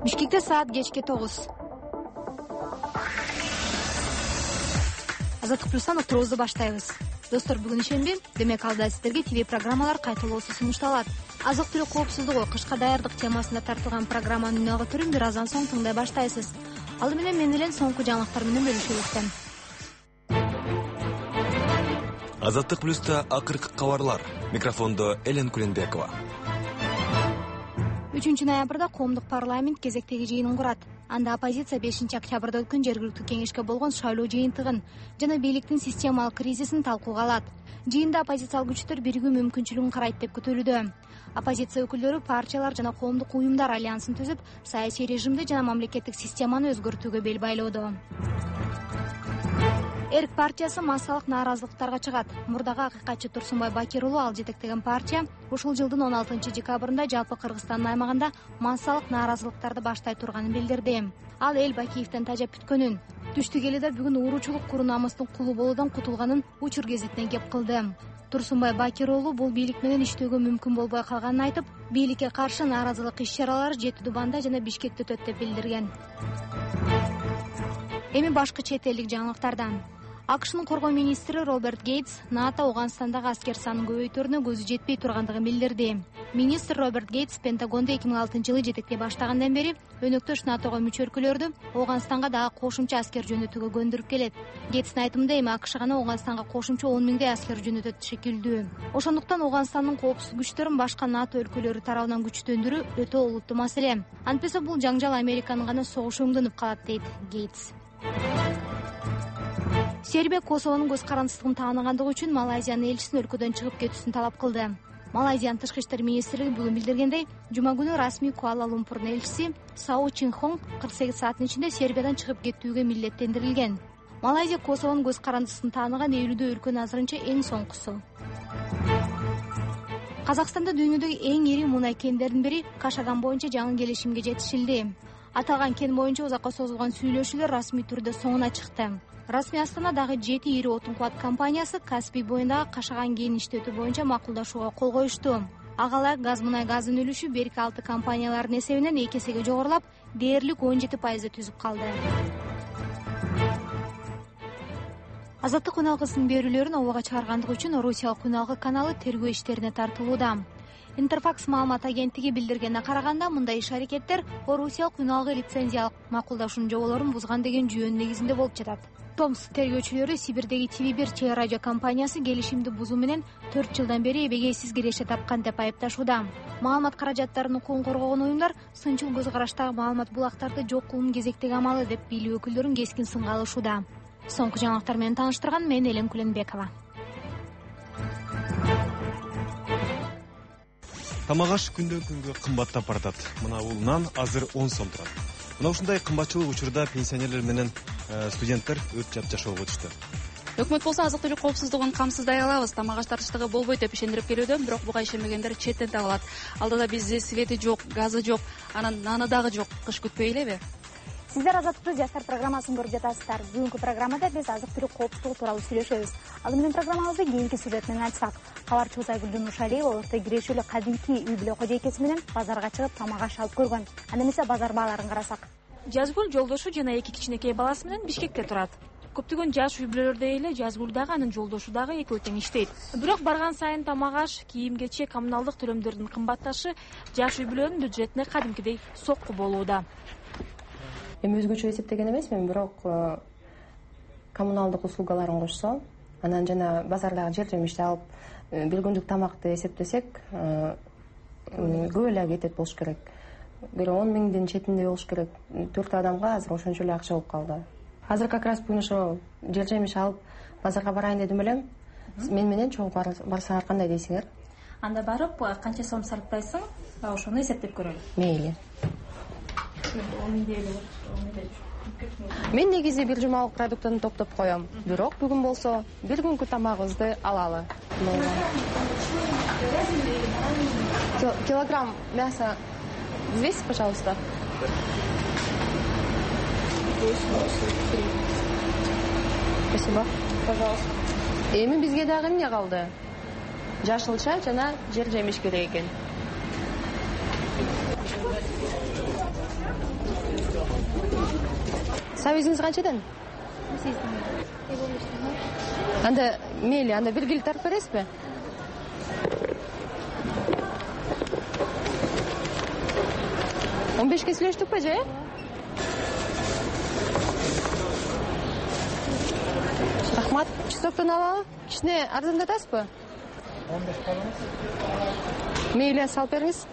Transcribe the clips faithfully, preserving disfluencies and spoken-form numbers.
Бишкекте саат кечки тогуз. Азаттык плюстан уктуруубузду баштайбыз. Достор, бүгүн ишемби, демек алда сиздерге ТВ программалар кайталоосу сунушталат. Азык-түлүк коопсуздугу, кышка даярдык темасында тартылган программанын үн ага түрүн бир аздан соң тыңдай баштайсыз. Ал менен мен элен соңку жаңылыктар менен бөлүшөбүз. Азаттык плюста акыркы кабарлар. Микрофондо Элен Куленбекова. үчүнчү ноябрда коомдук парламент кезектеги жыйынын курат. Анда оппозиция бешинчи октябрда өткөн жергиликтүү кеңешке болгон шайлоо жыйынтыгын жана бийликтин системалык кризисин талкууга алат. Жыйында оппозициялык күчтөр биригүү мүмкүнчүлүгүн карайт деп күтүлүүдө. Оппозиция өкүлдөрү партиялар жана коомдук уюмдар альянсын түзүп, саясий режимди жана мамлекеттик системаны өзгөртүүгө бел байлоодо. Эрк партиясы массалык нааразылыктарга чыгат. Мурдагы акыйкатчы Турсунбай Бакир уулу ал жетектеген партия ушул жылдын он алтынчы декабрында жалпы Кыргызстандын аймагында массалык нааразылыктарды баштай турганын билдирди. Ал эл Бакиевден тажап бүткөнүн, түштүк элиде бүгүн ууручулук куру намыстын кулу болуудан кутулганын учур гезитине кеп кылды. Турсунбай Бакир уулу бул бийлик менен иштөөгө мүмкүн болбой калганын айтып, бийликке каршы нааразылык иш-чаралары Жети Дубанда жана Бишкекте өтөт деп билдирген. Эми башкы чет элдик жаңылыктардан. АКШнын коргоо министри Роберт Гейтс НАТО Ауганстандагы аскер санын көбөйтүүрүнө көзү жетпей тургандыгын билдирди. Министр Роберт Гейтс Пентагондо эки миң алтынчы жылы жетектей баштагандан бери өнөктөш НАТОго мүчө өлкөлөрдү Ауганстанга дагы кошумча аскер жөнөтүүгө көндүрүп келет. Гейтстин айтымында эми АКШ гана Ауганстанга кошумча он миңдей аскер жөнөтөт шекилдүү. Ошондуктан Ауганстандын коопсуз күчтөрүн башка НАТО өлкөлөрү тарабынан күчтөндүрүү өтө олуттуу маселе. Антпесе бул жаңжал Американын гана согушу өңдөнүп калат, дейт Гейтс. Сербия Косовонун көз карандысыздыгын таанагандыгы үчүн Малайзиянын элчисин өлкөдөн чыгып кетүүсүн талап кылды. Малайзиянын тышкы иштер министрлиги бүгүн билдиргендей, жума күнү расмий Куала-Лумпурдун элчиси Сао Чинхон кырк сегиз сааттын ичинде Сербиядан чыгып кетүүгө милдеттендирилген. Малайзия Косовонун көз карандысыздыгын таанаган элүүдө өлкөнүн азырынча эң соңкусу. Казакстанда дүйнөдөгү эң ири мунай кендердин бири Кашаган боюнча жаңы келишимге жетишилди. Аталган кен боюнча узакка созулган сүйлөшүүлөр расмий түрдө соңуна чыкты. Расмий Астанадагы жети ири отун кубат компаниясы Каспий боюндагы Кашаган кенин иштетүү боюнча макулдашууга кол коюшту. Ага ылайык газ мунай газынын үлүшү берки алты компаниялардын эсебинен эки эсеге жогорулап, дээрлик он жети пайызды түзүп калды. Азаттык үн алгысынын берүүлөрүн абага чыгаргандыгы үчүн Орусиялык үн алгы каналы тергөө иштерине тартылууда. Интерфакс маалымат агенттиги билдиргенине караганда, мындай иш-аракеттер Орусиялык үн алгы лицензиялык макулдашуунун жоболорун бузган деген жүйөнүн негизинде болуп жатат. Томск тергөөчүлөрү Сибирдеги Ти Ви бир телерадио компаниясы келишимди бузуу менен төрт жылдан бери эбегейсиз киреше тапкан деп айыпташууда. Маалымат каражаттарынын укугун коргогон уюмдар сынчыл көз караштагы маалымат булактарды жок кылуунун кезектеги амалы деп бийлик өкүлдөрүн кескин сынга алышууда. Соңку жаңылыктар менен тааныштырган мен Элен Куленбекова. Тамак аш күндөн күнгө кымбаттап баратат. Мына бул нан азыр он сом турат. Мына ушундай кымбатчылык учурда пенсионерлер менен студенттер өт жапжашоого өтүштү. Өкмөт болсо азык-түлүк коопсуздугун камсыздай алабыз, тамак аш тартыштыгы болбойт деп ишендирип келүүдө, бирок буга ишенбегендер четтен табылат. Алдыда бизде свети жок, газы жок, анан наны дагы жок. Кыш күтпөйлеби? Сиздер Азаттык жаштар программасын көрүп жатасыздар. Бүгүнкү программада биз азык-түлүк коопсуздугу тууралуу сүйлөшөбүз. Ал менен программабызды кийинки сюжет менен ачсак, кабарчыбыз Айгүлдүн Нуршалиева орто кирешүүлү кадимки үй бүлө кожойкеси менен базарга чыгып тамак аш алып көргөн. Анда эмесе базар бааларын карасак. Жазгүл жолдошу жана эки кичинекей баласы менен Бишкекте турат. Көптөгөн жаш үй бүлөлөрдөй эле Жазгүл дагы анын жолдошу дагы экөө тең иштейт. Бирок барган сайын тамак аш, кийим-кечек, коммуналдык төлөмдөрдүн кымбатташы жаш үй бүлөнүн бюджетине кадимкидей сокку болууда. Эми өзгөчө эсептеген эмесмин, бирок коммуналдык услугаларын кошсо, анан жана базардагы жер жемишти алып, бир күндүк тамакты эсептесек, көп эле кетет болуш керек. Бир он миңдин четинде болуш керек. төрт адамга азыр ошончо эле акча болуп калды. Азыр как раз бүгүн ошо жер жемиш алып базарга барайын дедим элем. Мен менен чогуу барсаңар кандай дейсиңер? Анда барып канча сом сарптайсың, ошону эсептеп көрөлү. Мейли. Мен негизи бир жумалык продуктун топтоп коем. Бирок бүгүн болсо бир күнкү тамагыбызды алалы. Килограмм мяса взвесьте, пожалуйста. Спасибо. Пожалуйста. Эми бизге дагы эмне калды? Жашылча жана жер жемиш керек экен. Сабизиңиз канчадан? Анда мейли, анда бир киле тартып бересизби? он бешке сүйлөштүкпү же? Рахмат. Чистоктон алалы. Кичине арзандатасызбы? он беш калыңыз. Мейли, салып бериңиз.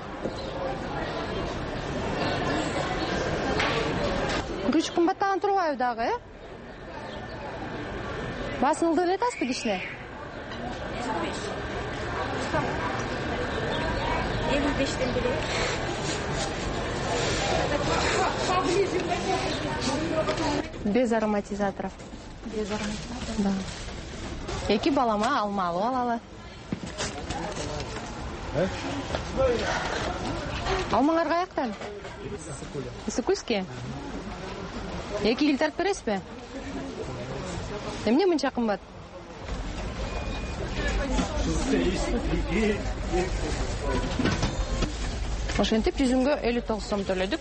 Күч кымбаттаган турбайбы дагы, э? Баасын ылдый эле атасызбы кичине? элүү бештен беле. Без ароматизаторов. Без ароматизаторов. Да. Эки балама алма алып алалы. Алмаңар каяктан? Исыкульский. Эки киле тартып бересизби? Эмне мынча кымбат? Ошентип жүзүмгө элүү тогуз сом төлөдүк.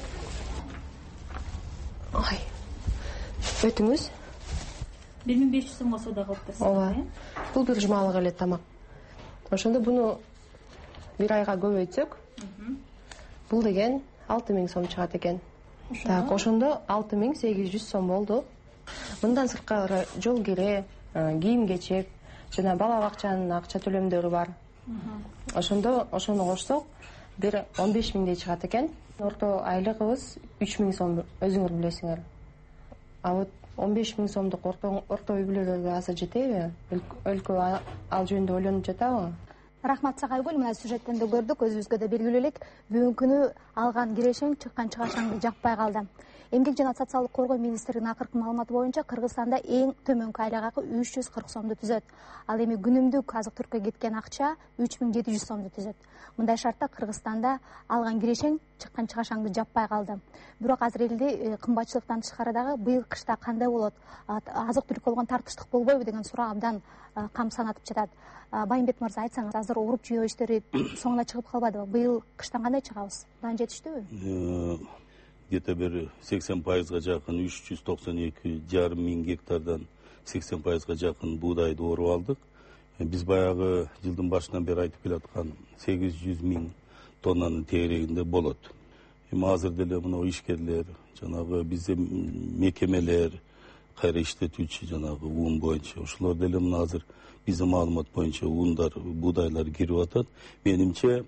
Ай. Өтүңүз? бир миң беш жүз сомго соода кылыптырсыз. Ооба. Бул бир жумалык эле тамак. Ошондо буну бир айга көбөйтсөк, бул деген алты миң сом чыгат экен. Так, ошондо алты миң сегиз жүз сом болду. Мындан сырткары жол кире, кийим кечек, жана бала бакчанын акча төлөмдөрү бар. Ошондо ошону кошсок, бир он беш миңдей чыгат экен. Орто айлыгыбыз үч миң сом, өзүңөр билесиңер. А вот он беш миң сомдук орто орто үй бүлөлөргө азыр жетеби? Өлкө ал жөнүндө ойлонуп жатабы? Рахмат сага Айгүл, мына сюжеттен да көрдүк, өзүбүзгө да белгилүү элек. Бүгүнкү күнү алган кирешең, чыккан чыгашаңды жакпай калды. Эмгек жана социалдык коргоо министрлигинин акыркы маалыматы боюнча Кыргызстанда эң төмөнкү айлык акы үч жүз кырк сомду түзөт. Ал эми күнүмдүк азык-түлүккө кеткен акча үч миң жети жүз сомду түзөт. Мындай шартта Кыргызстанда алган кирешең, чыккан чыгашаңды жаппай калды. Бирок азыр элде кымбатчылыктан тышкары дагы быйыл кышта кандай болот? Азык-түлүккө болгон тартыштык болбойбу деген суроо абдан кам санатып жатат. Байымбет мырза, айтсаңыз, азыр уруп жүйө иштери соңуна чыгып калбадыбы? Быйыл кыштан кандай чыгабыз? Дан жетиштүүбү? Где-то бир сексен пайызга жакын үч жүз токсон эки жарым миң гектардан сексен пайызга жакын буудайды оруп алдык. Биз баягы жылдын башынан бери айтып келаткан сегиз жүз миң тоннанын тегерегинде болот. Эми азыр деле мына ишкерлер, жанагы бизде мекемелер, кайра иштетүүчү жанагы уун боюнча ошолор деле мына азыр биздин маалымат боюнча уундар, буудайлар кирип атат. Менимче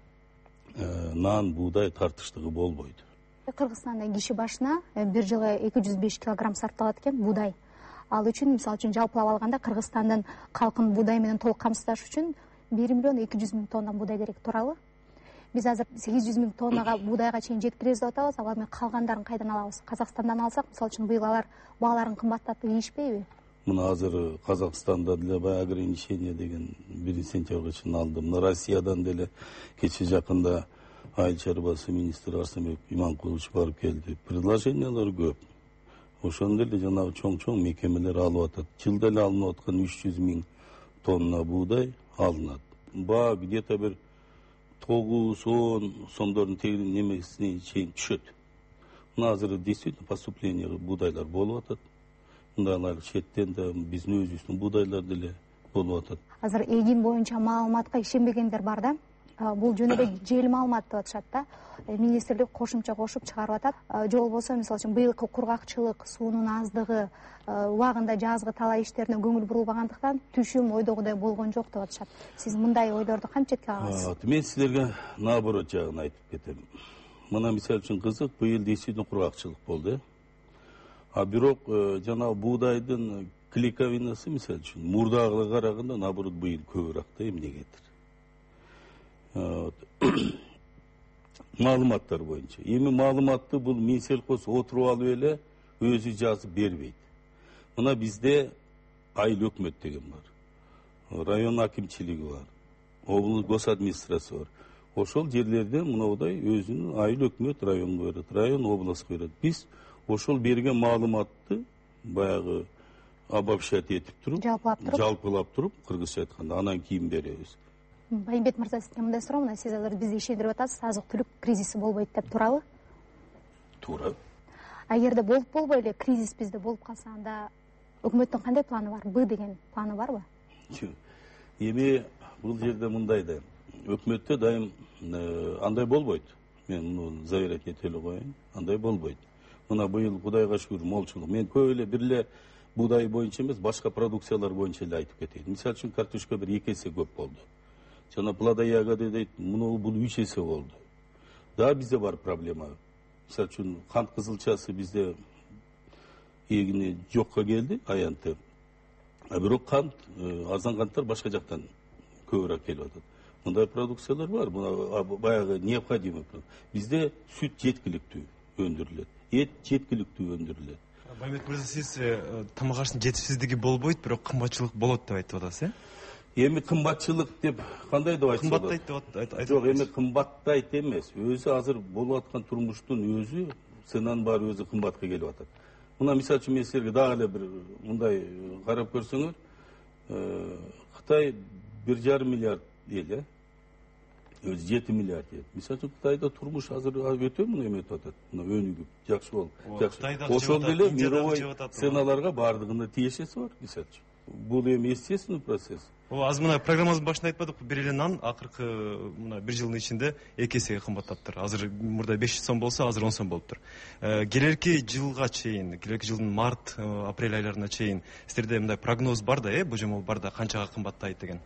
нан, буудай тартыштыгы болбойт. Кыргызстанда киши башына бир жылы эки жүз беш килограмм сарпталат экен буудай. Ал үчүн, мисалы үчүн жалпылап алганда, Кыргызстандын калкын буудай менен толук камсыздаш үчүн бир миллион эки жүз миң тонна буудай керек, туурабы? Биз азыр сегиз жүз миң тоннага буудайга чейин жеткиребиз деп атабыз, ал эми калгандарын кайдан алабыз? Казакстандан алсак, мисалы үчүн быйыл алар бааларын кымбаттатып ийишпейби? Мына азыр Казакстанда деле баягы ограничение деген биринчи сентябрга чейин алды. Мына Россиядан деле кече жакында айыл чарбасы министри Арсенбек Иманкулович барып келди. Предложениялар көп. Ошондо эле жанагы чоң-чоң мекемелер алып атат. Жылда эле алынып аткан үч жүз миң тонна буудай алынат. Баа где-то бир тогуз он сомдордун тегин немесине чейин түшөт. Мына азыр действительно поступление буудайлар болуп атат. Мындайлар четтен да биздин өзүбүздүн буудайлар деле болуп атат. Азыр эгин боюнча маалыматка ишенбегендер бар да. Бул жөн эле жел маалымат деп атышат да. Министрлик кошумча кошуп чыгарып атат. Же болбосо, мисалы үчүн, быйылкы кургакчылык, суунун аздыгы, убагында жазгы талай иштерине көңүл бурулбагандыктан түшүм ойдогудай болгон жок деп атышат. Сиз мындай ойлорду кантип четке аласыз? Мен силерге наоборот жагын айтып кетем. Мына мисалы үчүн кызык, быйыл действительно кургакчылык болду. А бирок жана буудайдын клейковинасы мисалы үчүн мурдагыга караганда наоборот быйыл көбүрөөк да эмнегедир. Маалыматтар боюнча. Эми маалыматты бул Минсельхоз отуруп алып эле өзү жазып бербейт. Мына бизде айыл өкмөт деген бар. Район акимчилиги бар. Облус гос администрация бар. Ошол жерлерде мындай өзүнүн айыл өкмөт районго берет, район областка берет. Биз ошол берген маалыматты баягы обобщать этип туруп, жалпылап туруп, жалпылап туруп, кыргызча айтканда, анан кийин беребиз. Байымбет мырза, сизге мындай суроо, мына сиз азыр бизди ишендирип атасыз, азык-түлүк кризиси болбойт деп, туурабы? Туура. А эгерде болуп болбой эле кризис бизде болуп калса, анда өкмөттүн кандай планы бар? Б деген планы барбы? Эми бул жерде мындай да. Өкмөттө дайым андай болбойт. Мен муну заверять ете эле коеюн. Андай болбойт. Мына быйыл Кудайга шүгүр молчулук. Мен көп эле бир эле будай боюнча эмес, башка продукциялар боюнча эле айтып кетейин. Мисалы үчүн картошка бир эки эсе көп болду. Жана плода ягода дейт, муну бул үч эсе болду. Да бизде бар проблема. Мисалы үчүн кант кызылчасы бизде эгини жокко келди, аянты. А бирок кант, арзан канттар башка жактан көбүрөөк келип атат. Мындай продукциялар бар. Мына баягы необходимый. Бизде сүт жеткиликтүү өндүрүлөт. Эт жеткиликтүү өндүрүлөт. Баймет мырза, сиз тамак аштын жетишсиздиги болбойт, бирок кымбатчылык болот деп айтып атасыз, э? Эми кымбатчылык деп кандай деп айтса болот? Кымбаттайт деп айтып. Жок, эми кымбаттайт эмес. Өзү азыр болуп аткан турмуштун өзү, ценанын баары өзү кымбатка келип атат. Мына мисалы үчүн мен силерге дагы эле бир мындай карап көрсөңөр, Кытай бир жарым миллиард эл, э? Өзү жети миллиард ел. Мисалы үчүн Кытайда турмуш азыр өтө муну эметип атат. Мына өнүгүп, жакшы болуп. Ошол деле мировой ценаларга бардыгында тиешеси бар, мисалы үчүн. Бул эми естественный процесс. О, аз мына программабыздын башында айтпадыкпы, бир эле нан акыркы мына бир жылдын ичинде эки эсеге кымбаттаптыр. Азыр мурда беш жүз сом болсо, азыр он сом болуптур. Келерки жылга чейин, келерки жылдын март, апрель айларына чейин силерде мындай прогноз бар да, э, божомол бар да, канчага кымбаттайт деген?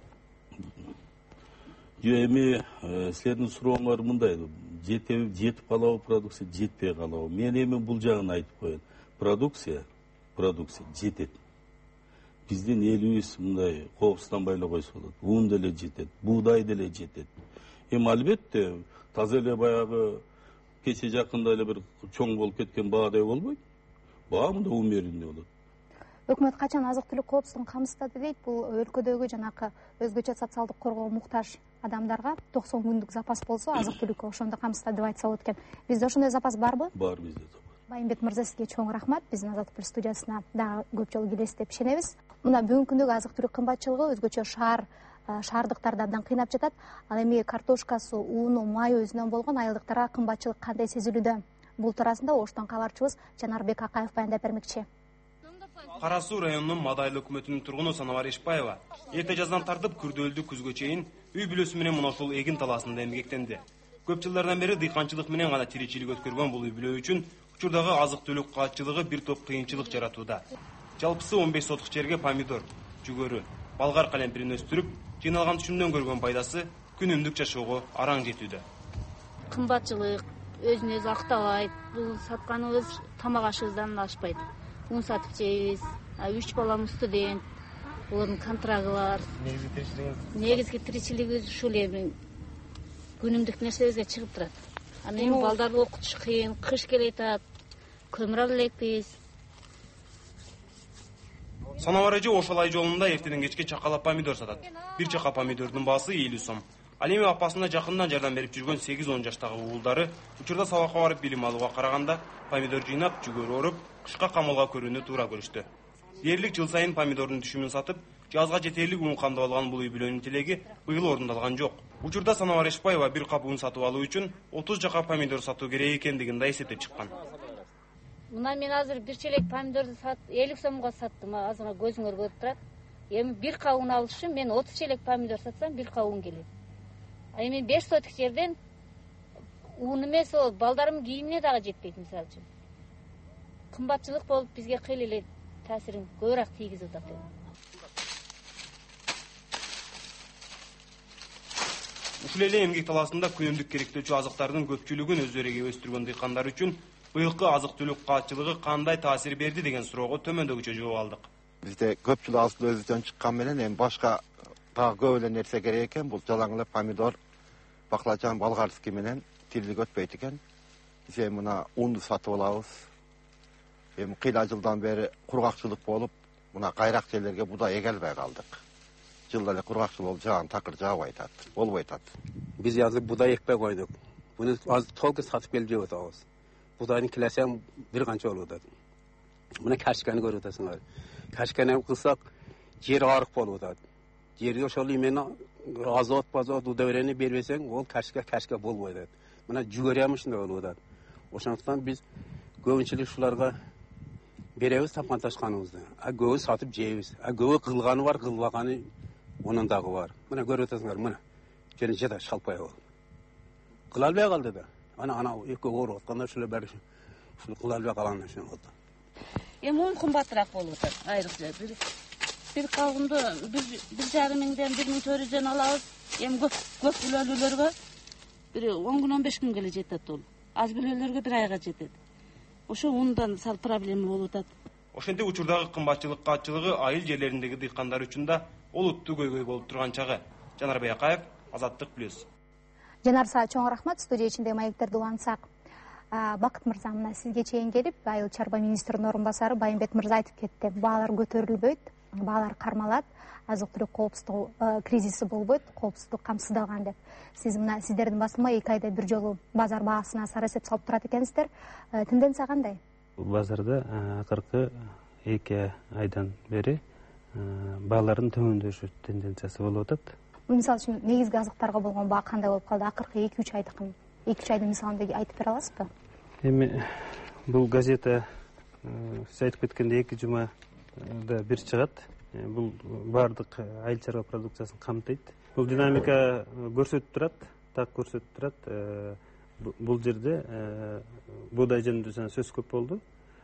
Эми силердин сурооңор мындай, жетип жетип калабы продукция, жетпей калабы. Мен эми бул жагын айтып коеюн. Продукция, продукция жетет. Биздин элибиз мындай коопсузданбай эле койсо болот. Un деле жетет, буудай деле жетет. Эми албетте таза эле баягы кече жакында эле бир чоң болуп кеткен баадай болбойт. Баа мындай умеренный болот. Өкмөт качан азык-түлүк коопсуздугун камсыздады дейт. Бул өлкөдөгү жанакы өзгөчө социалдык коргоого муктаж адамдарга токсон күндүк запас болсо, азык-түлүк ошондо камсыздады деп айтса болот экен. Бизде ошондой запас барбы? Бар бизде запас. Баймбет мырза, сизге чоң рахмат. Биздин Азаттык Плюс студиясына дагы көп жолу келесиз деп ишенебиз. Мына бүгүнкү күндөгү азык-түлүк кымбатчылыгы өзгөчө шаар шаардыктарды абдан кыйнап жатат. Ал эми картошкасы, уну, майы өзүнөн болгон айылдыктарга кымбатчылык кандай сезилүүдө? Бул туурасында Оштон кабарчыбыз Жанарбек Акаев баяндап бермекчи. Кара Суу районунун Мадайлы өкмөтүнүн тургуну Санабар Ишпаева эрте жаздан тартып күрдөөлдү күзгө чейин үй бүлөсү менен мына ушул эгин талаасында эмгектенди. Көп жылдардан бери дыйканчылык менен гана тиричилик өткөргөн бул үй бүлө үчүн учурдагы азык-түлүк каатчылыгы бир топ кыйынчылык жаратууда. Жалпысы он беш сотук жерге помидор, жүгөрү, балгар калемпирин өстүрүп, жыйналган түшүмдөн көргөн пайдасы күнүмдүк жашоого араң жетүүдө. Кымбатчылык өзүн өзү актабайт. Бул сатканыбыз тамак ашыбыздан ашпайт. Un сатып жейбиз. Үч балам студент. Булардын контрагы бар. Негизги тиричилигибиз ушул эми күнүмдүк нерсебизге чыгып турат. Анан эми балдарды окутуш кыйын, кыш келет атат. Көмүр ала элекпиз. Санабар эже ошол ай жолунда эртеден кечке чакалап помидор сатат. Бир чака помидордун баасы элүү сом. Ал эми апасына жакындан жардам берип жүргөн сегиз он жаштагы уулдары учурда сабакка барып билим алууга караганда помидор жыйнап, жүгөрү оруп, кышка камылга көрүүнү туура көрүштү. Дээрлик жыл сайын помидордун түшүмүн сатып, жазга жетерлик un камдап алган бул үй бүлөнүн тилеги быйыл орундалган жок. Учурда Санабар Ишпаева бир кап un сатып алуу үчүн отуз жака помидор сатуу керек экендигин да эсептеп чыккан. Мына мен азыр бир челек помидорду элүү сомго саттым, азыр көзүңөр көрүп турат. Эми бир кап un алыш үчүн мен отуз челек помидор сатсам бир кап un келет. А эми беш сотук жерден un эмес, о балдарымдын кийимине дагы жетпейт мисалы үчүн. Кымбатчылык болуп бизге кыйла эле таасирин көбүрөөк тийгизип атат. Ушул эле эмгек талаасында күнүмдүк керектөөчү азыктардын көпчүлүгүн өздөрү эгип өстүргөн дыйкандар үчүн быйылкы азык-түлүк каатчылыгы кандай таасир берди деген суроого төмөндөгүчө жооп алдык. Бизде көпчүлүк азык өзүнөн чыккан менен эми башка дагы көп эле нерсе керек экен. Бул жалаң эле помидор, баклажан, болгарский менен тирилик өтпөйт экен. Биз эми мына унду сатып алабыз. Эми кыйла жылдан бери кургакчылык болуп, мына кайрак жерлерге будай эге албай калдык. Жылда эле кургакчылык болуп, жаган такыр жаабай атат, болбой атат. Биз азыр будай экпей койдук. Буну аз толку сатып келип жеп атабыз. Будайдын килеси бир канча болуп атат. Мына кашканы көрүп атасыңар. Кашканы кылсак жер арык болуп атат. Жерге ошол имени азот, базот, удобрение бербесең, ол кашка кашка болбой атат. Мына жүгөрү ушундай болуп атат. Ошондуктан биз көбүнчөлүк ушуларга беребиз тапкан-ташканыбызды. А көбү сатып жейбиз. А көбү кылганы бар, кылбаганы онун дагы бар. Мына көрүп атасыңар, мына. Жана жада шалпай болду. Кыла албай калды да. Ана ана эки ооруп атканда ушулар баары ушул кыла албай калган үчүн болду. Эми он кымбатыраак болуп атат. Айрыкча бир бир калгымды бир жарым миңден бир миң төрт жүздөн алабыз. Эми көп көп бүлөлүүлөргө бир он күн он беш күнгө эле жетет ол. Аз бүлөлөргө бир айга жетет. Ошо ундан сал проблема болуп атат. Ошентип учурдагы кымбатчылык катчылыгы айыл жерлериндеги дыйкандар үчүн да олуттуу көйгөй болуп турган чагы. Жанар Баякаев, Азаттык плюс. Жанарса чоң рахмат, студия ичинде маектерди улантсак. Бакыт мырза, мына сизге чейин келип, айыл чарба министринин орун басары Байымбет мырза айтып кетти. Баалар көтөрүлбөйт, баалар кармалат, азык-түлүк коопсуздук кризиси болбойт, коопсуздук камсыздалган деп. Сиз мына сиздердин басылма эки айда бир жолу базар баасына сары эсеп салып турат экенсиздер. Тенденция кандай? Базарда акыркы эки айдан бери баалардын төмөндөшү тенденциясы болуп атат. Мисалы үчүн негизги азыктарга болгон баа кандай болуп калды? Акыркы эки үч айдыкын, эки үч айдын мисалын айтып бере аласызбы? Эми бул газета сиз айтып кеткендей эки жумада бир чыгат. Бул баардык айыл чарба продукциясын камтыйт. Бул динамика көрсөтүп турат, так көрсөтүп турат. Бул жерде буудай жөнүндө сөз көп болду.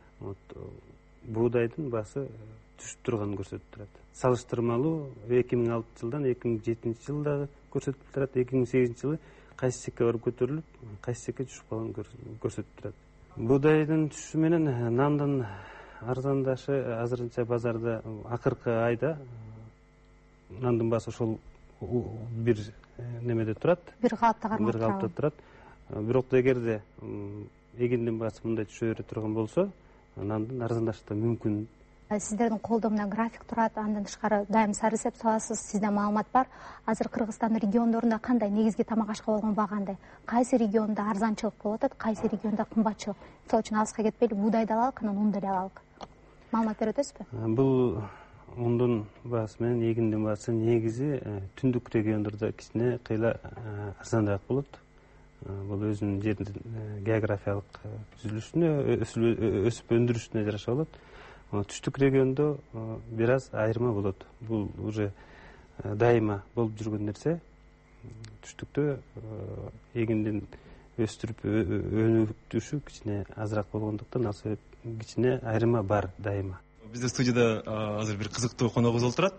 Буудайдын баасы түшүп турганын көрсөтүп турат. Салыштырмалуу эки миң алтынчы жылдан эки миң жетинчи жылдагы көрсөтүп турат. эки миң сегизинчи жылы кайсы секке барып көтөрүлүп, кайсы секке түшүп калганын көрсөтүп турат. Буудайдын түшүшү менен нандын арзандашы азырынча базарда акыркы айда нандын баасы ошол бир немеде турат. Бир калыпта кармалып Бир калыпта турат. Бирок эгерде эгиндин баасы мындай түшө бере турган болсо, нандын арзандашы да мүмкүн. Сиздердин колдомдо график турат, андан тышкары дайым сары эсеп саласыз, сизде маалымат бар. Азыр Кыргызстандын региондорунда кандай негизги тамак ашка болгон баа кандай? Кайсы региондо арзанчылык болуп атат, кайсы региондо кымбатчылык? Мисалы үчүн алыска кетпейли, буудайды алалык, анан унду эле алалык. Маалымат бере өтөсүзбү? Бул ундун баасы менен эгиндин баасы негизи түндүк региондордо кичине кыйла арзаныраак болот. Бул өзүнүн жеринин географиялык түзүлүшүнө, өсүп өндүрүшүнө жараша болот. Түштүк региондо бир аз айырма болот. Бул уже дайыма болуп жүргөн нерсе. Түштүктө эгиндин өстүрүп өнүктүшү кичине азыраак болгондуктан ал себеп кичине айырма бар дайыма. Бизде студияда азыр бир кызыктуу коногубуз олтурат.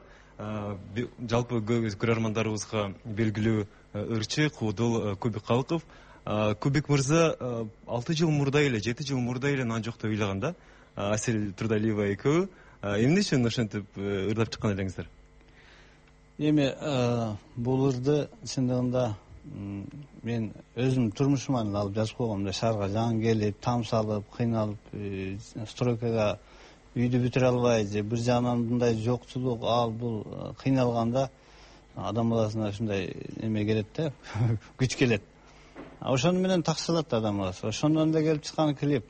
Жалпы көрөрмандарыбызга белгилүү ырчы, куудул Кубик Калыков. Кубик мырза алты жыл мурда эле, жети жыл мурда эле нан жок деп ыйлаган да. Асель Турдалиева экөө. Эмне үчүн ошентип ырдап чыккан элеңиздер? Эми бул ырды чындыгында мен өзүм турмушуман алып жазып койгом да, шаарга жаңы келип, там салып, кыйналып, стройкага үйдү бүтүрө албай, же бир жагынан мындай жокчулук, ал бул кыйналганда адам баласына ушундай эме келет да, күч келет. Ошону менен таксалат адам баласы. Ошондон да келип чыккан клип.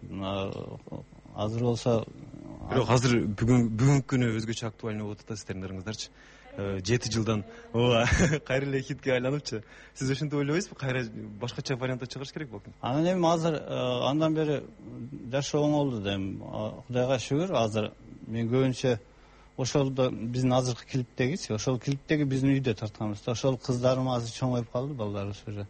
Азыр болсо, бирок азыр бүгүн бүгүнкү күнү өзгөчө актуальный болуп атат сиздердин ырыңыздарчы. жети жылдан ооба кайра эле хитке айланыпчы. Сиз ошентип ойлойсузбу? Кайра башкача вариантта чыгыш керек болду. Анан эми азыр андан бери жашоо оңолду да, эми Кудайга шүгүр. Азыр мен көбүнчө ошолдо биздин азыркы клиптегичи, ошол клиптеги биздин үйдө тартканбыз да. Ошол кыздарым азыр чоңоюп калды, балдарыбыз уже.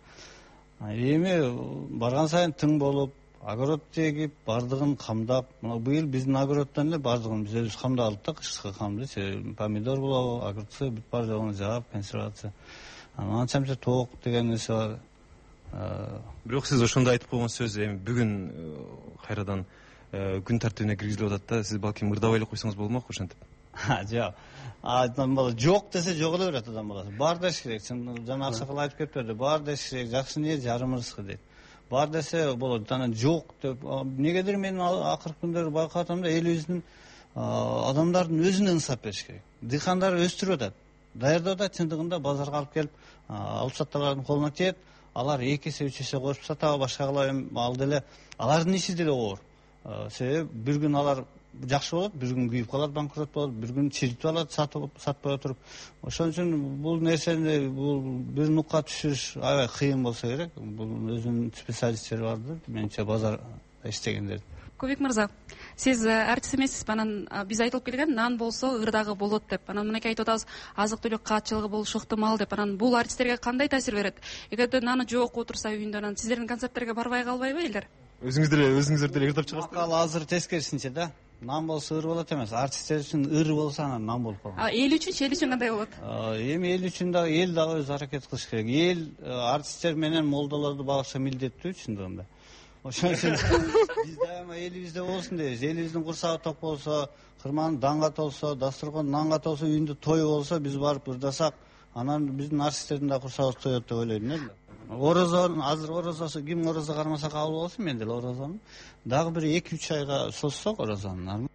Эми барган сайын тың болуп, огород эгип, бардыгын камдап, мына быйыл биздин огороддон эле бардыгын биз өзүбүз камдадык да, кышкы камды, помидор болобу, огурцы, бүт бар жогун жаап, консервация. Анча мынча тоок деген нерсе бар. Бирок сиз ошондо айтып койгон сөз эми бүгүн кайрадан күн тартибине киргизилип атат да, сиз балким ырдабай эле койсоңуз болмок ошентип. Жок. Адам бала жок десе жок эле берет адам баласы. Бар деш керек. Жана аксакал айтып кетти, бар деш керек. Жакшы ниет жарым ырзкы дейт. Бар десе болот. Анан жок деп негедир мен акыркы күндөр байкап атам да, элибиздин адамдардын өзүнө ынсап бериш керек. Дыйкандар өстүрүп атат. Даярдап атат, чындыгында базарга алып келип, алып сатталардын колуна тиет. Алар эки эсе, үч эсе кошуп сатабы, башкалар ал деле алардын иши деле оор. Себеби бир күн алар жакшы болот, бир күн күйүп калат, банкрот болот, бир күн чиритип алат, сатып сатпай отуруп. Ошон үчүн бул нерсени бул бир нукка түшүрүш аябай кыйын болсо керек. Бул өзүнүн специалисттери бар да. Менимче базар иштегендер. Көбек мырза, сиз артист эмессизби, анан биз айтылып келген нан болсо ырдагы болот деп. Анан мынакей айтып атабыз, азык түлүк каатчылыгы болушу ыктымал деп. Анан бул артисттерге кандай таасир берет? Эгерде наны жок отурса үйүндө, анан сиздердин концерттерге барбай калбайбы элдер? Өзүңүз деле өзүңүздөр деле ырдап чыгасыздар. Макал азыр тескерисинче да. Нан болсо ыр болот эмес. Артисттер үчүн ыр болсо анан нан болуп калат. А эл үчүн, эл үчүн кандай болот? Эми эл үчүн дагы эл дагы өз аракет кылыш керек. Эл артисттер менен молдолорду багыша милдеттүү чындыгында. Ошон үчүн биз дайыма элибизде болсун дейбиз. Элибиздин курсагы ток болсо, кырман данга толсо, дасторкон нанга толсо, үйүндө той болсо, биз барып ырдасак, анан биздин артисттердин да курсагы тоет деп ойлойм эле. Орозон азыр орозосу ким орозо кармаса кабыл болсун, мен деле орозомун. Дагы бир эки үч айга созсок орозону.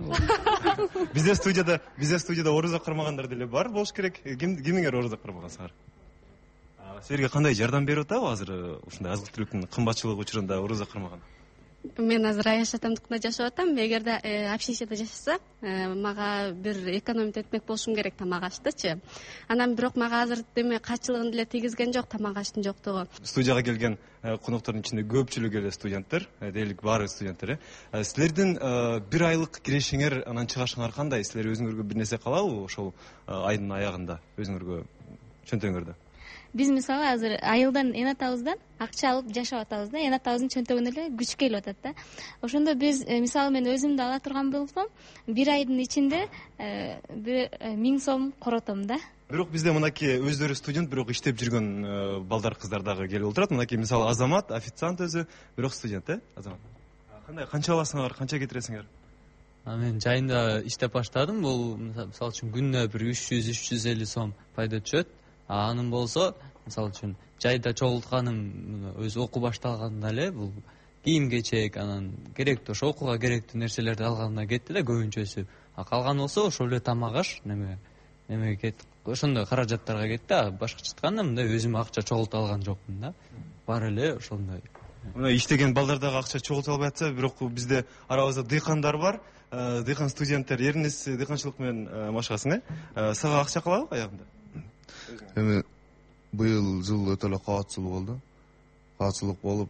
Бизде студияда, бизде студияда орозо кармагандар деле бар болуш керек. Ким кимиңер орозо кармагансыңар? Силерге кандай жардам берип атабы азыр ушундай азык түлүктүн кымбатчылыгы учурунда орозо кармаган? Мен азыр Аяш атамдыкында жашап атам. Эгерде общежитиеде жашаса, мага бир экономить этмек болушум керек тамак аштычы. Анан бирок мага азыр деме качылыгын деле тийгизген жок тамак аштын жоктугу. Студияга келген коноктордун ичинде көпчүлүгү эле студенттер, дээрлик баары студенттер. Силердин бир айлык кирешиңер, анан чыгашыңар кандай? Силер өзүңөргө бир нерсе калабы ошол айдын аягында өзүңөргө чөнтөгүңөрдө? Биз мисалы азыр айылдан эне атабыздан акча алып жашап атабыз да, эне атабыздын чөнтөгүнө эле күч келип атат да. Ошондо биз мисалы мен өзүмдү ала турган болсом, бир айдын ичинде бир миң сом коротом да. Бирок бизде мынакей өздөрү студент, бирок иштеп жүргөн балдар, кыздар дагы келип отурат. Мынакей мисалы Азамат, официант өзү, бирок студент, э? Азамат. Кандай, канча аласыңар, канча кетиресиңер? Мен жайында иштеп баштадым. Бул мисалы үчүн күнүнө бир үч жүз үч жүз элүү сом пайда түшөт. Анын болсо, мисалы үчүн жайда чогултканым өзү окуу башталганда эле бул кийим кечек, анан керектүү ошо окууга керектүү нерселерди алганда кетти да көбүнчөсү. А калган болсо ошол эле тамак аш, неме неме кет, ошондой каражаттарга кетти. А башкача айтканда мындай өзүм акча чогултуп алган жокмун да. Бар эле ошондой. Мына иштеген балдар дагы акча чогултуп албай атса, бирок бизде арабызда дыйкандар бар. Дыйкан студенттер, Эрнис дыйканчылык менен машыгасың, э? Сага акча калабы аягында? Эми быйыл жыл өтө эле каатчыл болду. Каатчылык болуп,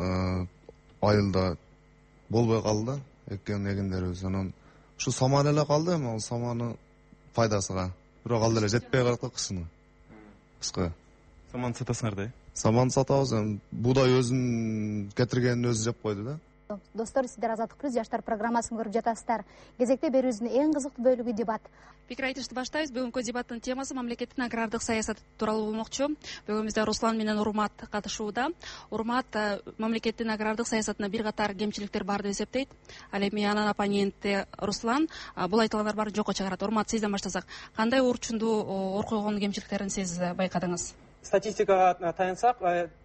айылда болбой калды да, эккен эгиндерибиз. Анан ушу саман эле калды, эми ал саманы пайдасыга. Бирок ал деле жетпей калат кышына. Кышка. Саман сатасыңар да? Саман сатабыз, эми буудай өзүн кетиргенин өзү жеп койду да. Достор, сиздер Азаттык плюс жаштар программасын көрүп жатасыздар. Кезекте берүүбүздүн эң кызыктуу бөлүгү дебат. Пикир айтышты баштайбыз. Бүгүнкү дебаттын темасы мамлекеттин агрардык саясаты тууралуу болмокчу. Бүгүн бизде Руслан менен Урмат катышууда. Урмат мамлекеттин агрардык саясатына бир катар кемчиликтер бар деп эсептейт. Ал эми анын оппоненти Руслан бул айтылгандар баарын жокко чыгарат. Урмат, сизден баштасак, кандай орчундуу ор койгон кемчиликтерин сиз байкадыңыз? Статистикага таянсак,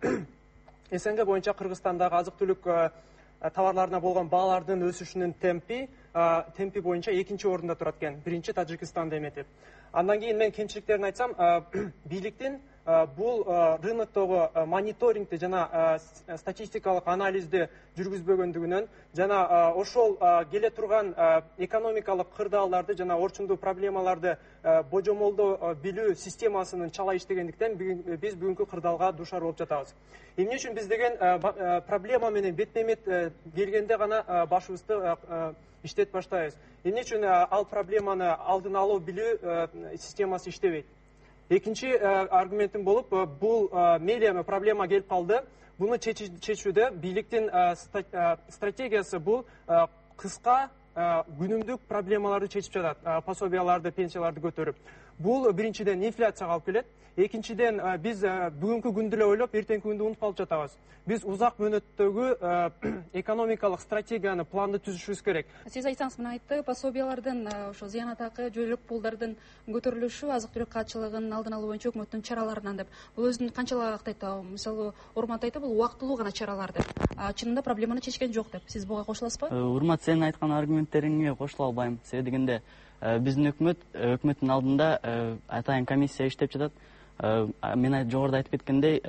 СНГ боюнча Кыргызстандагы азык түлүк товарларына болгон баалардын өсүшүнүн темпи темпи боюнча экинчи орунда турат экен. Биринчи Тажикстан эметет. Андан кийин мен кемчиликтерин айтсам, бийликтин бул рыноктогу мониторингди жана статистикалык анализди жүргүзбөгөндүгүнөн жана ошол келе турган экономикалык кырдаалдарды жана орчундуу проблемаларды божомолдоо билүү системасынын чала иштегендиктен биз бүгүнкү кырдаалга дуушар болуп жатабыз. Эмне үчүн биз деген проблема менен бетме бет келгенде гана башыбызды иштетип баштайбыз. Эмне үчүн ал проблеманы алдын алуу билүү системасы иштебейт? Экинчи аргументим болуп, бул мейли проблема келип калды. Буну чечүүдө бийликтин стратегиясы бул кыска күнүмдүк проблемаларды чечип жатат. Пособияларды, пенсияларды көтөрүп. Бул биринчиден инфляцияга алып келет. Экинчиден биз бүгүнкү күндү эле ойлоп, эртеңки күндү унутуп калып жатабыз. Биз узак мөөнөттөгү экономикалык стратегияны, планды түзүшүбүз керек. Сиз айтсаңыз, мына айтты, пособиялардын, ошо зыянатакы, жөлөк пулдардын көтөрүлүшү азык түлүк каатчылыгынын алдын алуу боюнча өкмөттүн чараларынан деп. Бул өзүн канчалык актайт? Мисалы, Урмат айтты, бул убактылуу гана чаралар деп. А чынында проблеманы чечкен жок деп. Сиз буга кошуласызбы? Урмат, сенин айткан аргументтериңе кошула албайм. Себеби дегенде, биздин өкмөт, өкмөттүн алдында атайын комиссия иштеп жатат. Мен жогоруда айтып кеткендей,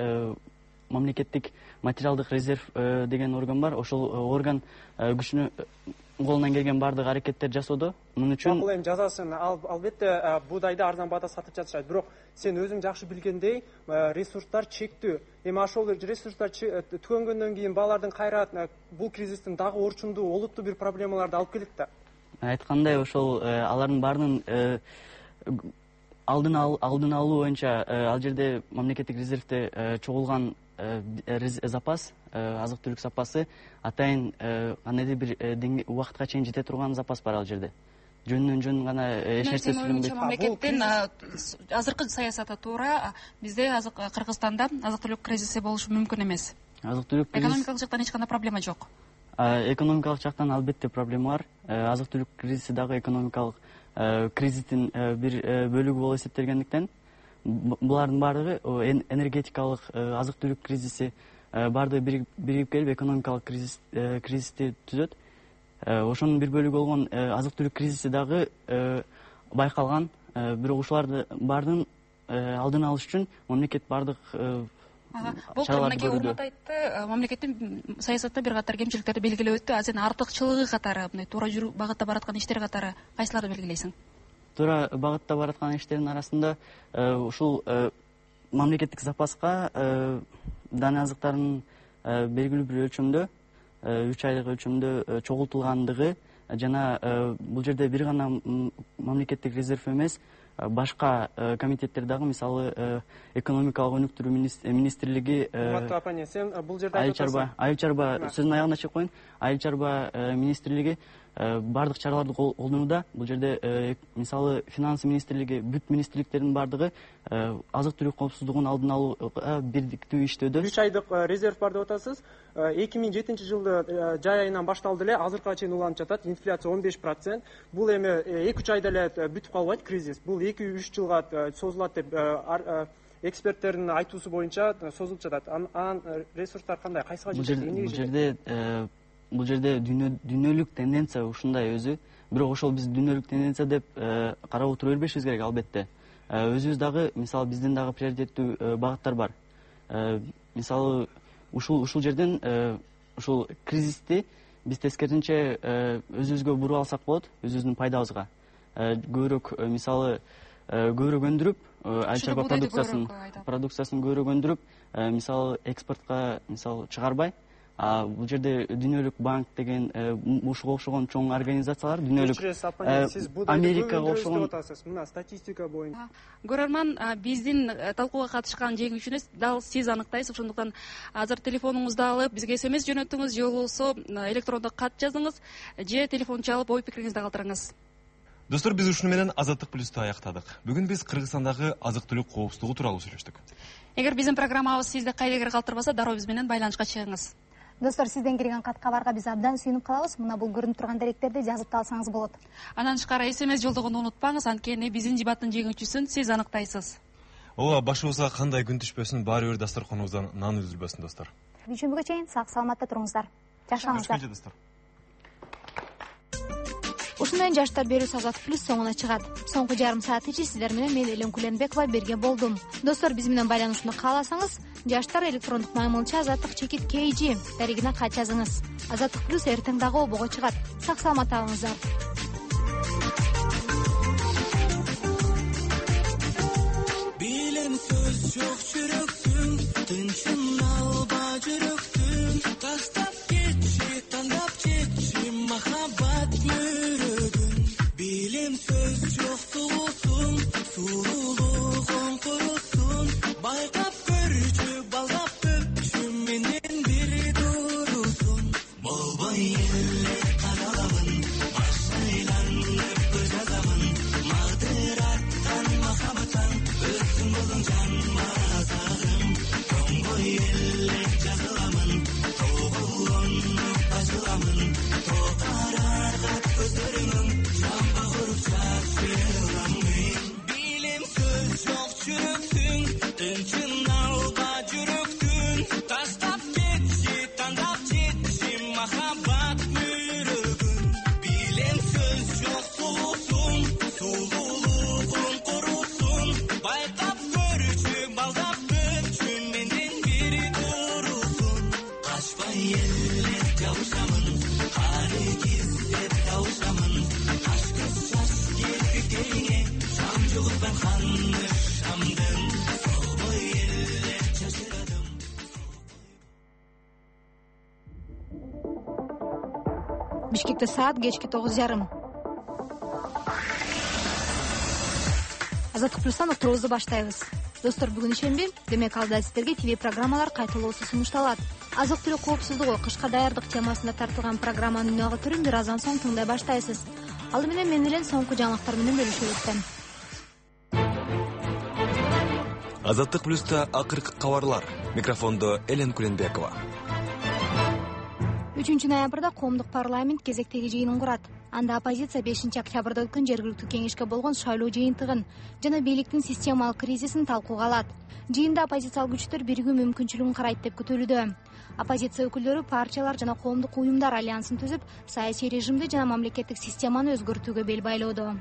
мамлекеттик материалдык резерв деген орган бар. Ошол орган күчүнө колунан келген баардык аракеттерди жасоодо. Муну үчүн макул, эми жазасын албетте буудайды арзан баада сатып жатышат, бирок сен өзүң жакшы билгендей ресурстар чектүү. Эми ошол ресурстар түгөнгөндөн кийин баалардын кайра бул кризистин дагы орчундуу, олуттуу бир проблемаларды алып келет да. Айткандай, ошол алардын баарынын алдын алдын алуу боюнча ал жерде мамлекеттик резервде чогулган запас, азык-түлүк запасы атайын кандайдыр бир убакытка чейин жете турган запас бар ал жерде. Жөнүнөн жөн гана эч нерсе сүрүнбөйт. Мамлекеттин азыркы саясаты туура бизде Кыргызстанда азык-түлүк кризиси болушу мүмкүн эмес. Азык-түлүк экономикалык жактан эч кандай проблема жок. Экономикалык жактан албетте проблема бар. Азык-түлүк кризиси дагы экономикалык кризистин бир бөлүгү болуп эсептелгендиктен булардын баардыгы энергетикалык азык-түлүк кризиси баардыгы биригип келип экономикалык кризисти түзөт. Ошонун бир бөлүгү болгон азык-түлүк кризиси дагы байкалган. Бирок ушуларды баардыгын алдын алыш үчүн мамлекет баардык чараларды көрүүдө. Урмат айтты, мамлекеттин саясатта бир катар кемчиликтерди белгилеп өттү. А сен артыкчылыгы катары, мындай туура жүрүп багытта бараткан иштер катары кайсыларды белгилейсиң? Туура багытта бараткан иштердин арасында ушул мамлекеттик запаска даны азыктардын белгилүү бир өлчөмдө, үч айлык өлчөмдө чогултулгандыгы жана бул жерде бир гана мамлекеттик резерв эмес, башка комитеттер дагы, мисалы экономикалык өнүктүрүү министрлиги, айыл чарба айыл чарба сөзүнүн аягына чыгып коеюн, айыл чарба министрлиги баардык чараларды колдонууда. Бул жерде мисалы финансы министрлиги, бүт министрликтердин баардыгы азык-түлүк коопсуздугун алдын алууга бирдиктүү иштөөдө. үч айдык резерв бар деп атасыз. эки миң жетинчи жылды жай айынан башталды эле, азыркыга чейин уланып жатат. Инфляция он беш процент. Бул эми эки үч айда эле бүтүп калбайт кризис. Бул эки үч жылга созулат деп эксперттердин айтуусу боюнча созулуп жатат. Анан ресурстар кандай, кайсыга жетет? Бул жерде бул жерде дүйнөлүк тенденция ушундай өзү. Бирок ошол биз дүйнөлүк тенденция деп карап отура бербешибиз керек албетте. Өзүбүз дагы, мисалы, биздин дагы приоритеттүү багыттар бар. Мисалы, ушул ушул жерден ушул кризисти биз тескерисинче өзүбүзгө буруп алсак болот, өзүбүздүн пайдабызга. Көбүрөөк, мисалы, көбүрөөк өндүрүп, айыл чарба продукциясын продукциясын көбүрөөк өндүрүп, мисалы, экспортко, мисалы, чыгарбай, бул жерде дүйнөлүк банк деген ушуга окшогон чоң организациялар, дүйнөлүк Америкага окшогон мына статистика боюнча. Көрөрман, биздин талкууга катышкан жеңүүчүнүз дал сиз аныктайсыз. Ошондуктан азыр телефонуңузду алып бизге смс жөнөтүңүз, же болбосо электрондук кат жазыңыз, же телефон чалып ой пикириңизди калтырыңыз. Достор, биз ушуну менен Азаттык плюсту аяктадык. Бүгүн биз Кыргызстандагы азык-түлүк коопсуздугу тууралуу сүйлөштүк. Эгер биздин программабыз сизди кайдагер калтырбаса, дароо биз менен байланышка чыгыңыз. Достор, сизден келген кат кабарга биз абдан сүйүнүп калабыз. Мына бул көрүнүп турган деректерди жазып алсаңыз болот. Андан тышкары смс жолдогонду унутпаңыз, анткени биздин дебаттын жеңүүчүсүн сиз аныктайсыз. Ооба, башыбызга кандай күн түшпөсүн, баары бир дасторконубуздан нан үзүлбөсүн, достор. Дүйшөмбүгө чейин сак саламатта туруңуздар. Жашаңыздар. Ушундай жаштар берүүсү Азаттык плюс соңуна чыгат. Соңку жарым саат ичи сиздер менен мен Элен Куленбекова берге болдум. Достор, биз менен байланышууну кааласаңыз, жаштар электрондук маймылча азаттык чекит kg дарегине кат жазыңыз. Азаттык плюс эртең дагы обого чыгат. Сак саламатта болуңуздар. Билем сөз жок жүрөктүң, тынчын алба жүрөктүң, тастап кетчи, тандап кетчи махаббат мөрөгүн. Билем сөз жок сулуусун, сулуулугун курусун, байкап көрчү, балгап көпчү менден бир турусун. Болбой эле кадаламын, баш айланып көз азамын, магдыраткан махаббаттан өссүн болдуң жан мазагым. Тоңбой эле жазыламын, тогулонуп ажыламын, токарарга көздөрүңүң жамба куруп чачыламын. Билем сөз жок жүрөктүң, тынчын алба жүрөктүң, таштап кетчи, тандап жетчи махаббат мөрөгүн. Билем сөз жок сулуусун, сулуулугун курусун, байкап көрчү, балдап көпчү менден бир турусун. Качпай эле жабышамын, кары киздеп жолықпен қанды шамдың солбой елде шашырадым. Бишкекте саат кечки тогуз жарым. Азаттык плюстан уктуруубузду баштайбыз. Достор, бүгүн ишемби, демек алда сиздерге ТВ программалар кайталоосу сунушталат. Азык-түлүк коопсуздугу, кышка даярдык темасында тартылган программанын үн ага түрүн бир аздан соң тыңдай баштайсыз. Ал менен мен эле соңку жаңылыктар менен бөлүшөбүз. Азаттык плюста акыркы кабарлар. Микрофондо Элен Куленбекова. үчүнчү ноябрда коомдук парламент кезектеги жыйынын курат. Анда оппозиция бешинчи октябрда өткөн жергиликтүү кеңешке болгон шайлоо жыйынтыгын жана бийликтин системалык кризисин талкууга алат. Жыйында оппозициялык күчтөр биригүү мүмкүнчүлүгүн карайт деп күтүлүүдө. Оппозиция өкүлдөрү партиялар жана коомдук уюмдар альянсын түзүп, саясий режимди жана мамлекеттик системаны өзгөртүүгө бел байлоодо.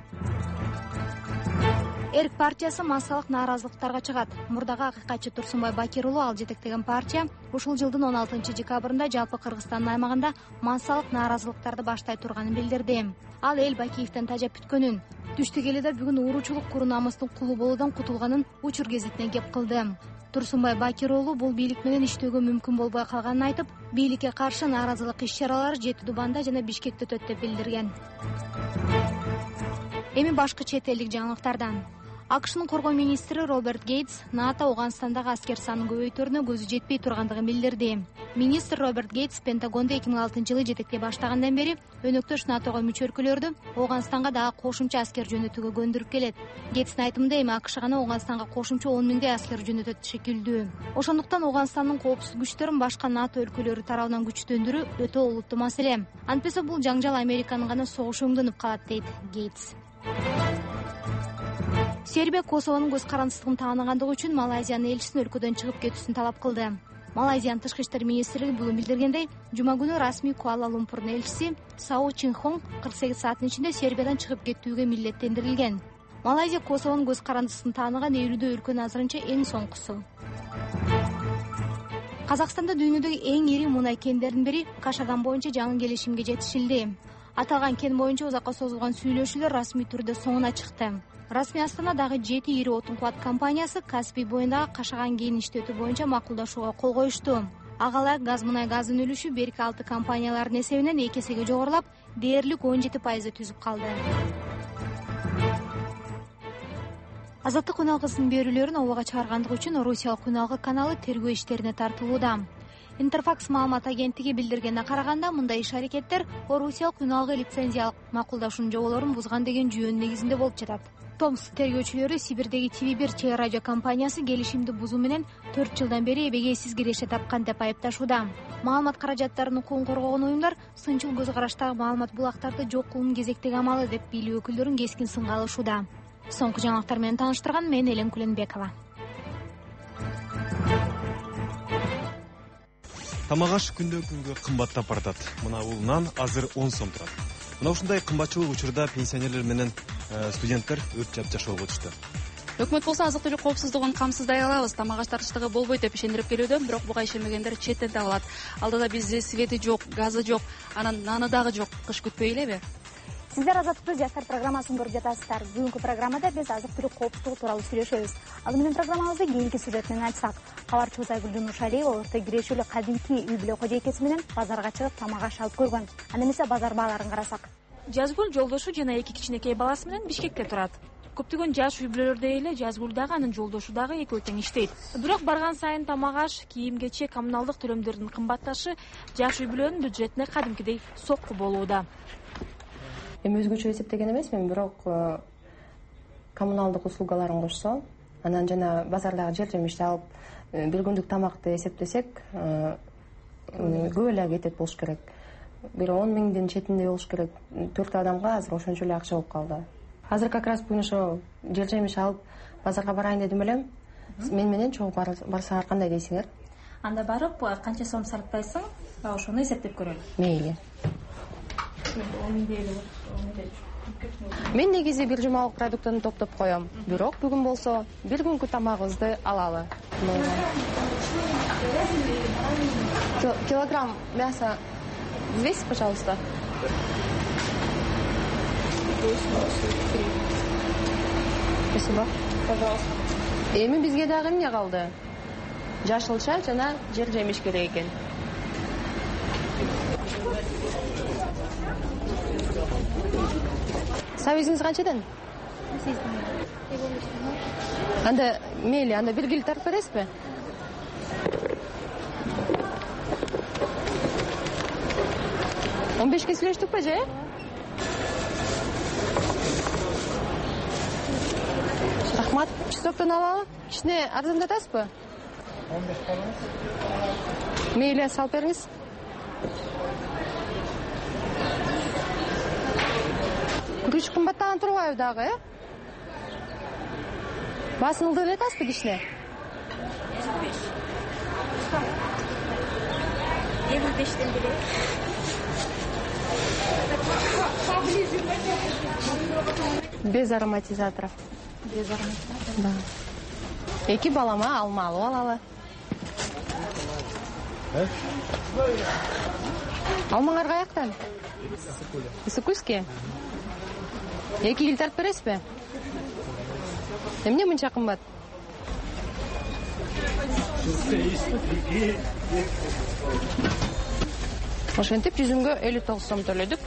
Эрк партиясы массалык нааразылыктарга чыгат. Мурдагы акыйкатчы Турсунбай Бакир уулу ал жетектеген партия ушул жылдын он алтынчы декабрында жалпы Кыргызстандын аймагында массалык нааразылыктарды баштай турганын билдирди. Ал эл Бакиевден тажап бүткөнүн, түштүк элиде бүгүн ууручулук куру намыстын кулу болуудан кутулганын учур гезитине кеп кылды. Турсунбай Бакир уулу бул бийлик менен иштөөгө мүмкүн болбой калганын айтып, бийликке каршы нааразылык иш-чаралары Жети Дубанда жана Бишкекте өтөт деп билдирген. Эми башкы чет элдик жаңылыктардан. АКШнын коргоо министри Роберт Гейтс НАТО Ауганстандагы аскер санын көбөйтүүрүнө көзү жетпей тургандыгын билдирди. Министр Роберт Гейтс Пентагонду эки миң алтынчы жылы жетектей баштагандан бери өнөктөш НАТОго мүчө өлкөлөрдү Ауганстанга дагы кошумча аскер жөнөтүүгө көндүрүп келет. Гейтстин айтымында эми АКШ гана Ауганстанга кошумча он миңдей аскер жөнөтөт шекилдүү. Ошондуктан Ауганстандын коопсуз күчтөрүн башка НАТО өлкөлөрү тарабынан күчтөндүрүү өтө олуттуу маселе. Антпесе бул жаңжал Американын гана согушу өңдөнүп калат, дейт Гейтс. Сербия Косовонун көз карандысыздыгын таанагандыгы үчүн Малайзиянын элчисин өлкөдөн чыгып кетүүсүн талап кылды. Малайзиянын тышкы иштер министрлиги бүгүн билдиргендей, жума күнү расмий Куала-Лумпурдун элчиси Сао Чинхон кырк сегиз сааттын ичинде Сербиядан чыгып кетүүгө милдеттендирилген. Малайзия Косовонун көз карандысыздыгын тааныган элүүдө өлкөнүн азырынча эң соңкусу. Казакстанда дүйнөдөгү эң ири мунай кендердин бири Кашаган боюнча жаңы келишимге жетишилди. Аталган кен боюнча узакка созулган сүйлөшүүлөр расмий түрдө соңуна чыкты. Расмий Астанадагы жети ири отун кубат компаниясы Каспий боюндагы Кашаган кенин иштетүү боюнча макулдашууга кол коюшту. Ага ылайык газ мунай газдын үлүшү берки алты компаниялардын эсебинен эки эсеге жогорулап, дээрлик он жети пайызды түзүп калды. Азаттык күн алгысынын берүүлөрүн обага чыгаргандыгы үчүн Орусиялык күн алгы каналы тергөө иштерине тартылууда. Интерфакс маалымат агенттиги билдиргенине караганда, мындай иш-аракеттер Орусиялык күн алгы лицензиялык макулдашуунун жоболорун бузган деген жүйөнүн негизинде болуп жатат. Томск тергөөчүлөрү Сибирдеги Ти Ви бир телерадио компаниясы келишимди бузуу менен төрт жылдан бери эбегейсиз киреше тапкан деп айыпташууда. Маалымат каражаттарынын укугун коргогон уюмдар сынчыл көз караштагы маалымат булактарды жок кылуунун кезектеги амалы деп бийлик өкүлдөрүн кескин сынга алышууда. Соңку жаңалыктар менен тааныштырган мен Элен Куленбекова. Тамак аш күндөн күнгө кымбаттап баратат. Мына бул нан азыр он сом турат. Мына ушундай кымбатчылык учурда пенсионерлер менен студенттер өт жапжашып отушту. Өкмөт болсо азык-түлүк коопсуздугун камсыздай алабыз, тамак аш тартыштыгы болбойт деп ишендирип келүүдө, бирок буга ишенбегендер четтен табылат. Алдыда бизде свети жок, газы жок, анан наны дагы жок. Кыш күтпөй элеби? Сиздер Азаттык жаштар программасын көрүп жатасыздар. Бүгүнкү программада биз азык-түлүк коопсуздугу тууралуу сүйлөшөбүз. Ал менен программабызды кийинки сюжет менен ачсак, кабарчыбыз Айгүлдүн Нуршалиева орто кирешүүлүк кадимки үй бүлө кожойкеси менен базарга чыгып тамак аш алып көргөн. Анда эмесе базар бааларын карасак. Жазгүл жолдошу жана эки кичинекей баласы менен Бишкекте турат. Көптөгөн жаш үй бүлөлөрдөй эле Жазгүл дагы анын жолдошу дагы экөө тең иштейт. Бирок барган сайын тамак аш, кийим-кечек, коммуналдык төлөмдөрдүн кымбатташы жаш үй бүлөнүн бюджетине кадимкидей сокку болууда. Эми өзгөчө эсептеген эмесмин, бирок коммуналдык услугаларын кошсо, анан жана базардагы жер жемишти алып, бир күндүк тамакты эсептесек, көп эле кетет болуш керек. Бир он миңдин четинде болуш керек. Төрт адамга азыр ошончо эле акча болуп калды. Азыр как раз бүгүн ошо жер жемиш алып базарга барайын дедим элем. Мен менен чогуу барсаңар кандай дейсиңер? Анда барып канча сом сарптайсың? Ошону эсептеп көрөлү. Мейли. Мен негизи бир жумалык продуктаны топтоп коем. Бирок бүгүн болсо бир күнкү тамагыбызды алалы. Килограмм мяса взвесьте, пожалуйста. Спасибо. Пожалуйста. Эми бизге дагы эмне калды? Жашылча жана жер жемиш керек экен. Сабизиңиз канчадан? Анда мейли, анда биргиле тартып бересизби? он бешке сүйлөштүкпү же? Рахмат. Часовтон алалы. Кичине арзандатасызбы? он беш балаңыз. Мейли, салып бериңиз. Күрүч кымбаттаган турбайбы дагы, э? Баасын ылдый эле атасызбы кичине? жүз беш. элүү бештен бери. Без ароматизаторов. Без ароматизаторов. Да. Эки балама алма алып алалы. Алмаңар каяктан? Исыкульский. Эки кил тартып бересизби? Эмне мынча кымбат? Ошентип жүзүмгө элүү тогуз сом төлөдүк.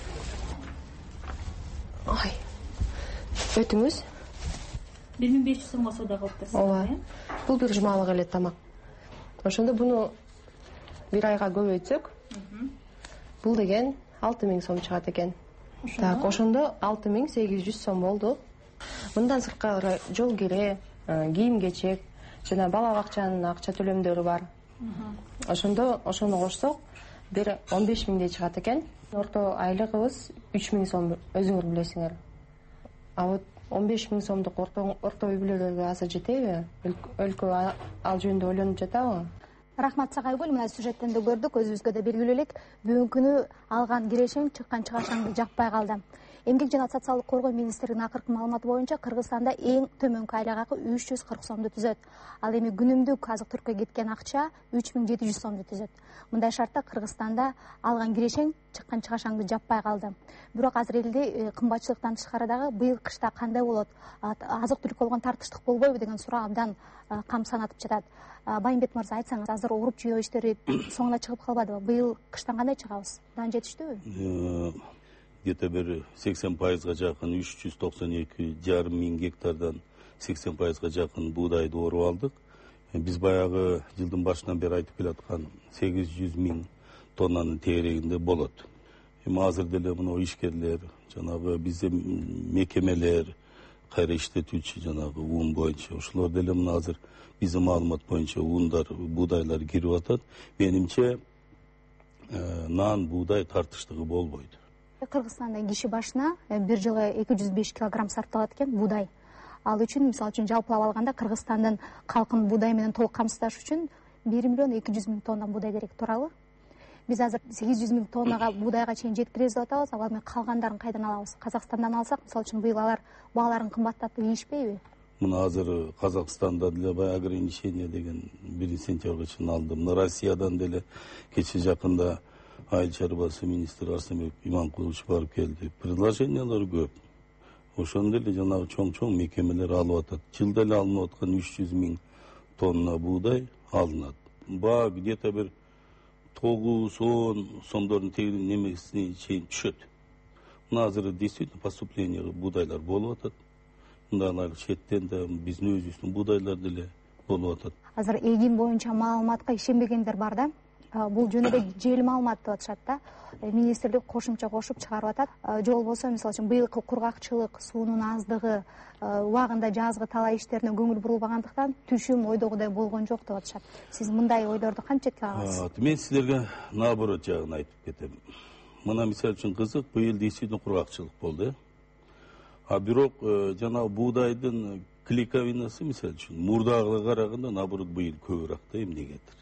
Ай. Өтүңүз? бир миң беш жүз сомго соода кылыптырсыз. Ооба. Бул бир жумалык эле тамак. Ошондо буну бир айга көбөйтсөк, бул деген алты миң сом чыгат экен. Так, ошондо алты миң сегиз жүз сом болду. Мындан сырткары жол кире, кийим кечек жана бала бакчанын акча төлөмдөрү бар. Ошондо ошону кошсок, бир он беш миңдей чыгат экен. Орто айлыгыбыз үч миң сом, өзүңөр билесиңер. А вот он беш миң сомдук орто орто үй бүлөлөргө азыр жетеби? Өлкө ал жөнүндө ойлонуп жатабы? Рахмат Сагайгүл, мына сюжеттен да көрдүк, өзүбүзгө да белгилүү элек, бүгүнкү күнү алган кирешең чыккан чыгашаңды жаппай калды. Эмгек жана социалдык коргоо министрлигинин акыркы маалыматы боюнча Кыргызстанда эң төмөнкү айлык акы үч жүз кырк сомду түзөт. Ал эми күнүмдүк азык-түлүккө кеткен акча үч миң жети жүз сомду түзөт. Мындай шартта Кыргызстанда алган кирешең чыккан чыгашаңды жаппай калды. Бирок азыр элде кымбатчылыктан тышкары дагы быйыл кышта кандай болот? Азык-түлүккө болгон тартыштык болбойбу деген суроо абдан кам санатып жатат. Байымбет мырза, айтсаңыз, азыр уруп жөө иштери соңуна чыгып калбадыбы? Быйыл кыштан кандай чыгабыз? Дан жетиштүүбү? Где-то bir сексен пайызга жакын үч жүз токсон эки жарым миң гектардан сексен пайызга жакын буудайды оруп алдык. Биз баягы жылдын башынан бери айтып келаткан сегиз жүз миң тоннанын тегерегинде болот. Эми азыр деле мына ишкерлер, жанагы бизде мекемелер, кайра иштетүүчү жанагы уун боюнча ошолор деле мына азыр биздин маалымат боюнча уундар, буудайлар кирип атат. Менимче нан, буудай тартыштыгы болбойт. Кыргызстанда киши башына бир жылга эки жүз беш килограмм сарпталат экен буудай. Ал үчүн, мисалы үчүн жалпылап алганда Кыргызстандын калкын буудай менен толук камсыздаш үчүн бир миллион эки жүз миң тонна буудай керек, туурабы? Биз азыр сегиз жүз миң тоннага буудайга чейин жеткиребиз деп атабыз, ал эми калгандарын кайдан алабыз? Казакстандан алсак, мисалы үчүн быйыл алар бааларын кымбаттатып ийишпейби? Мына азыр Казакстанда деле баягы ограничение деген биринчи сентябрга чейин алды. Мына Россиядан деле кече жакында айыл чарбасы министр Арсенбек Иманкулович барып келди. Предложениялар көп. Ошондо эле жанагы чоң-чоң мекемелер алып атат. Жылда эле алынып аткан үч жүз миң тонна буудай алынат. Баа где-то бир тогуз он сомдордун тегин немесине чейин түшөт. Мына азыр действительно поступление буудайлар болуп атат. Мындайлар четтен да биздин өзүбүздүн буудайлар деле болуп атат. Азыр эгин боюнча маалыматка ишенбегендер бар да. Бул жөнүндө жел маалымат деп атышат да. Министрлик кошумча кошуп чыгарып атат. Же болбосо, мисалы үчүн быйылкы кургакчылык, суунун аздыгы, убагында жазгы талай иштерине көңүл бурулбагандыктан түшүм ойдогудай болгон жок деп атышат. Сиз мындай ойдорду кантип четке аласыз? Мен силерге наоборот жагын айтып кетем. Мына мисалы үчүн кызык, быйыл действительно кургакчылык болду. А бирок жана буудайдын клейковинасы мисалы үчүн мурдагыга караганда наоборот быйыл көбүрөөк да эмнегедир.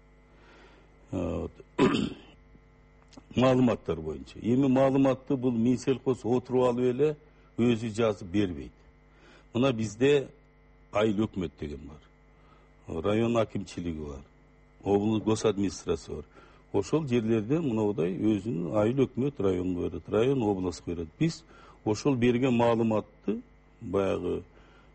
Маалыматтар боюнча. Эми маалыматты бул Минсельхоз отуруп алып эле өзү жазып бербейт. Мына бизде айыл өкмөт деген бар. Район акимчилиги бар. Облус гос администрация бар. Ошол жерлерде мындай өзүнүн айыл өкмөт районго берет, район областка берет. Биз ошол берген маалыматты баягы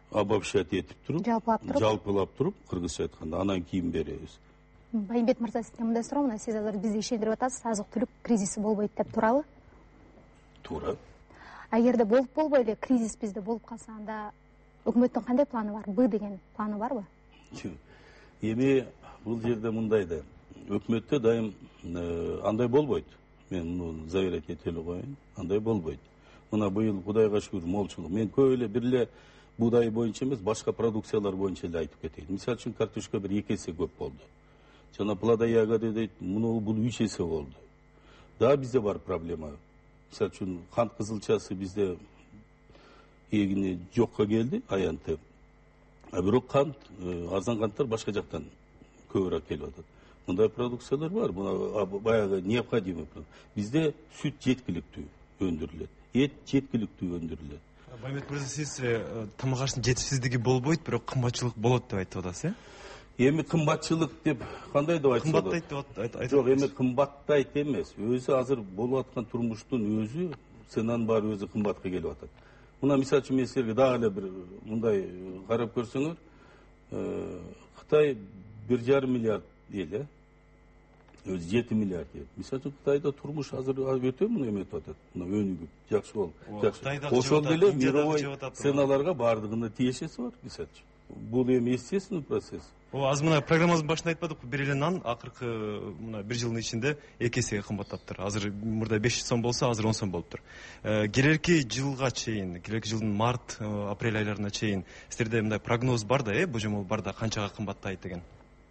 обобщать этип туруп, жалпылап туруп жалпылап туруп, кыргызча айтканда анан кийин беребиз. Байымбет мырза, сизден мындай суроо, мына сиз азыр бизди ишендирип атасыз, азык-түлүк кризиси болбойт деп, туурабы? Туура. Эгерде болуп болбой эле кризис бизде болуп калса, анда өкмөттүн кандай планы бар? Б деген планы барбы? Эми бул жерде мындай да, өкмөттө дайым андай болбойт. Мен муну заверять ете эле коеюн, андай болбойт. Мына быйыл Кудайга шүгүр молчулук. Мен көп эле бир эле буудай боюнча эмес, башка продукциялар боюнча эле айтып кетейин. Мисалы үчүн картошка бир эки эсе көп болду. Жана плода ягода дейт, муну бул үч эсе болду. Да, бизде бар проблема. Мисалы үчүн кант кызылчасы бизде эгини жокко келди, аянты. А бирок кант, арзан канттар башка жактан көбүрөөк келип атат. Мындай продукциялар бар, мына баягы необходимый. Бизде сүт жеткиликтүү өндүрүлөт, эт жеткиликтүү өндүрүлөт. Байымбет мырза, сиз тамак аштын жетишсиздиги болбойт, бирок кымбатчылык болот деп айтып атасыз, э? Эми кымбатчылык деп кандай деп айтса болот? Кымбаттайт деп айтат. Жок, эми кымбаттайт эмес. Өзү азыр болуп аткан турмуштун өзү, ценанын баары өзү кымбатка келип атат. Мына мисалы үчүн мен силерге дагы эле бир мындай карап көрсөңөр, Кытай бир жарым миллиард эл, өзү жети миллиард эл. Мисалы үчүн Кытайда турмуш азыр өтө муну эметип атат. Мына өнүгүп, жакшы болуп. Ошол деле мировой ценаларга баардыгына тиешеси бар, мисалы үчүн. Бул эми естественный процесс. О, аз мына программабыздын башында айтпадыкпы, бир эле нан акыркы мына бир жылдын ичинде эки эсеге кымбаттаптыр. Азыр мурда беш жүз сом болсо, азыр он сом болуптур. Келерки жылга чейин, келерки жылдын март, апрель айларына чейин силерде мындай прогноз бар да, э, божомол бар да, канчага кымбаттайт деген?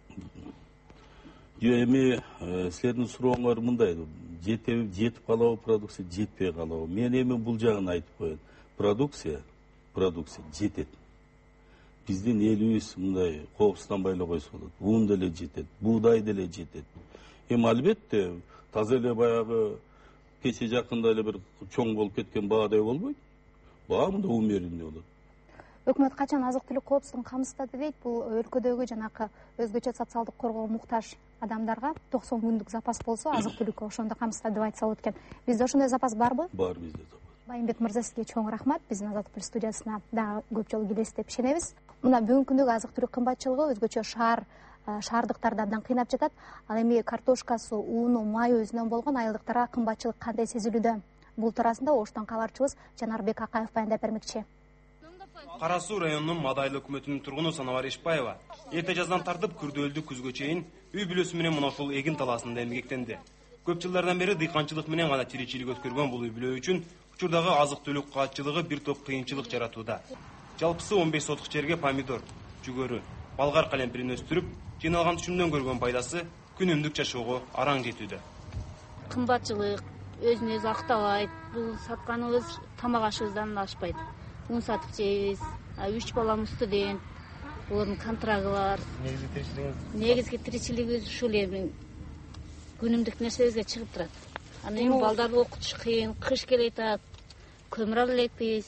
Эми силердин сурооңор мындай, жетип жетип калабы продукция, жетпей калабы. Мен эми бул жагын айтып коеюн. Продукция, продукция жетет. Биздин элибиз мындай коопсузданбай эле койсо болот. Un деле жетет, буудай деле жетет. Эми албетте таза эле баягы кече жакында эле бир чоң болуп кеткен баадай болбойт. Баа мындай умеренный болот. Өкмөт качан азык-түлүк коопсуздугун камсыздады дейт? Бул өлкөдөгү жанакы өзгөчө социалдык коргоо муктаж адамдарга токсон күндүк запас болсо, азык-түлүккө ошондо камсыздады деп айтса болот экен. Бизде ошондой запас барбы? Бар бизде запас. Байымбет мырза, сизге чоң рахмат. Биздин Азаттык студиясына дагы көп жолу келесиз деп ишенебиз. Мына бүгүнкү күндөгү азык-түлүк кымбатчылыгы өзгөчө шаар шаардыктарды абдан кыйнап жатат. Ал эми картошкасы, уну, майы өзүнөн болгон айылдыктарга кымбатчылык кандай сезилүүдө? Бул туурасында Оштон кабарчыбыз Жанарбек Акаев баяндап бермекчи. Кара Суу районунун Мадайлы өкмөтүнүн тургуну Санабар Ишбаева эрте жаздан тартып күрдөөлдү күзгө чейин үй бүлөсү менен мына ушул эгин талаасында эмгектенди. Көп жылдардан бери дыйканчылык менен гана тиричилик өткөргөн бул үй бүлө үчүн учурдагы азык-түлүк каатчылыгы бир топ кыйынчылык жаратууда. Жалпысы он беш сотук жерге помидор, жүгөрү, балгар калемпирин өстүрүп, жыйналган түшүмдөн көргөн пайдасы күнүмдүк жашоого араң жетүүдө. Кымбатчылык өзүн өзү актабайт. Бул сатканыбыз тамак ашыбыздан да ашпайт. Un сатып жейбиз. Үч балам студент. Булардын контрагы бар. Негизги тиричилигиңиз? Негизги тиричилигибиз ушул эми күнүмдүк нерсебизге чыгып турат. Анан эми балдарды окутуш кыйын, кыш келе атат. Көмүр ала элекпиз.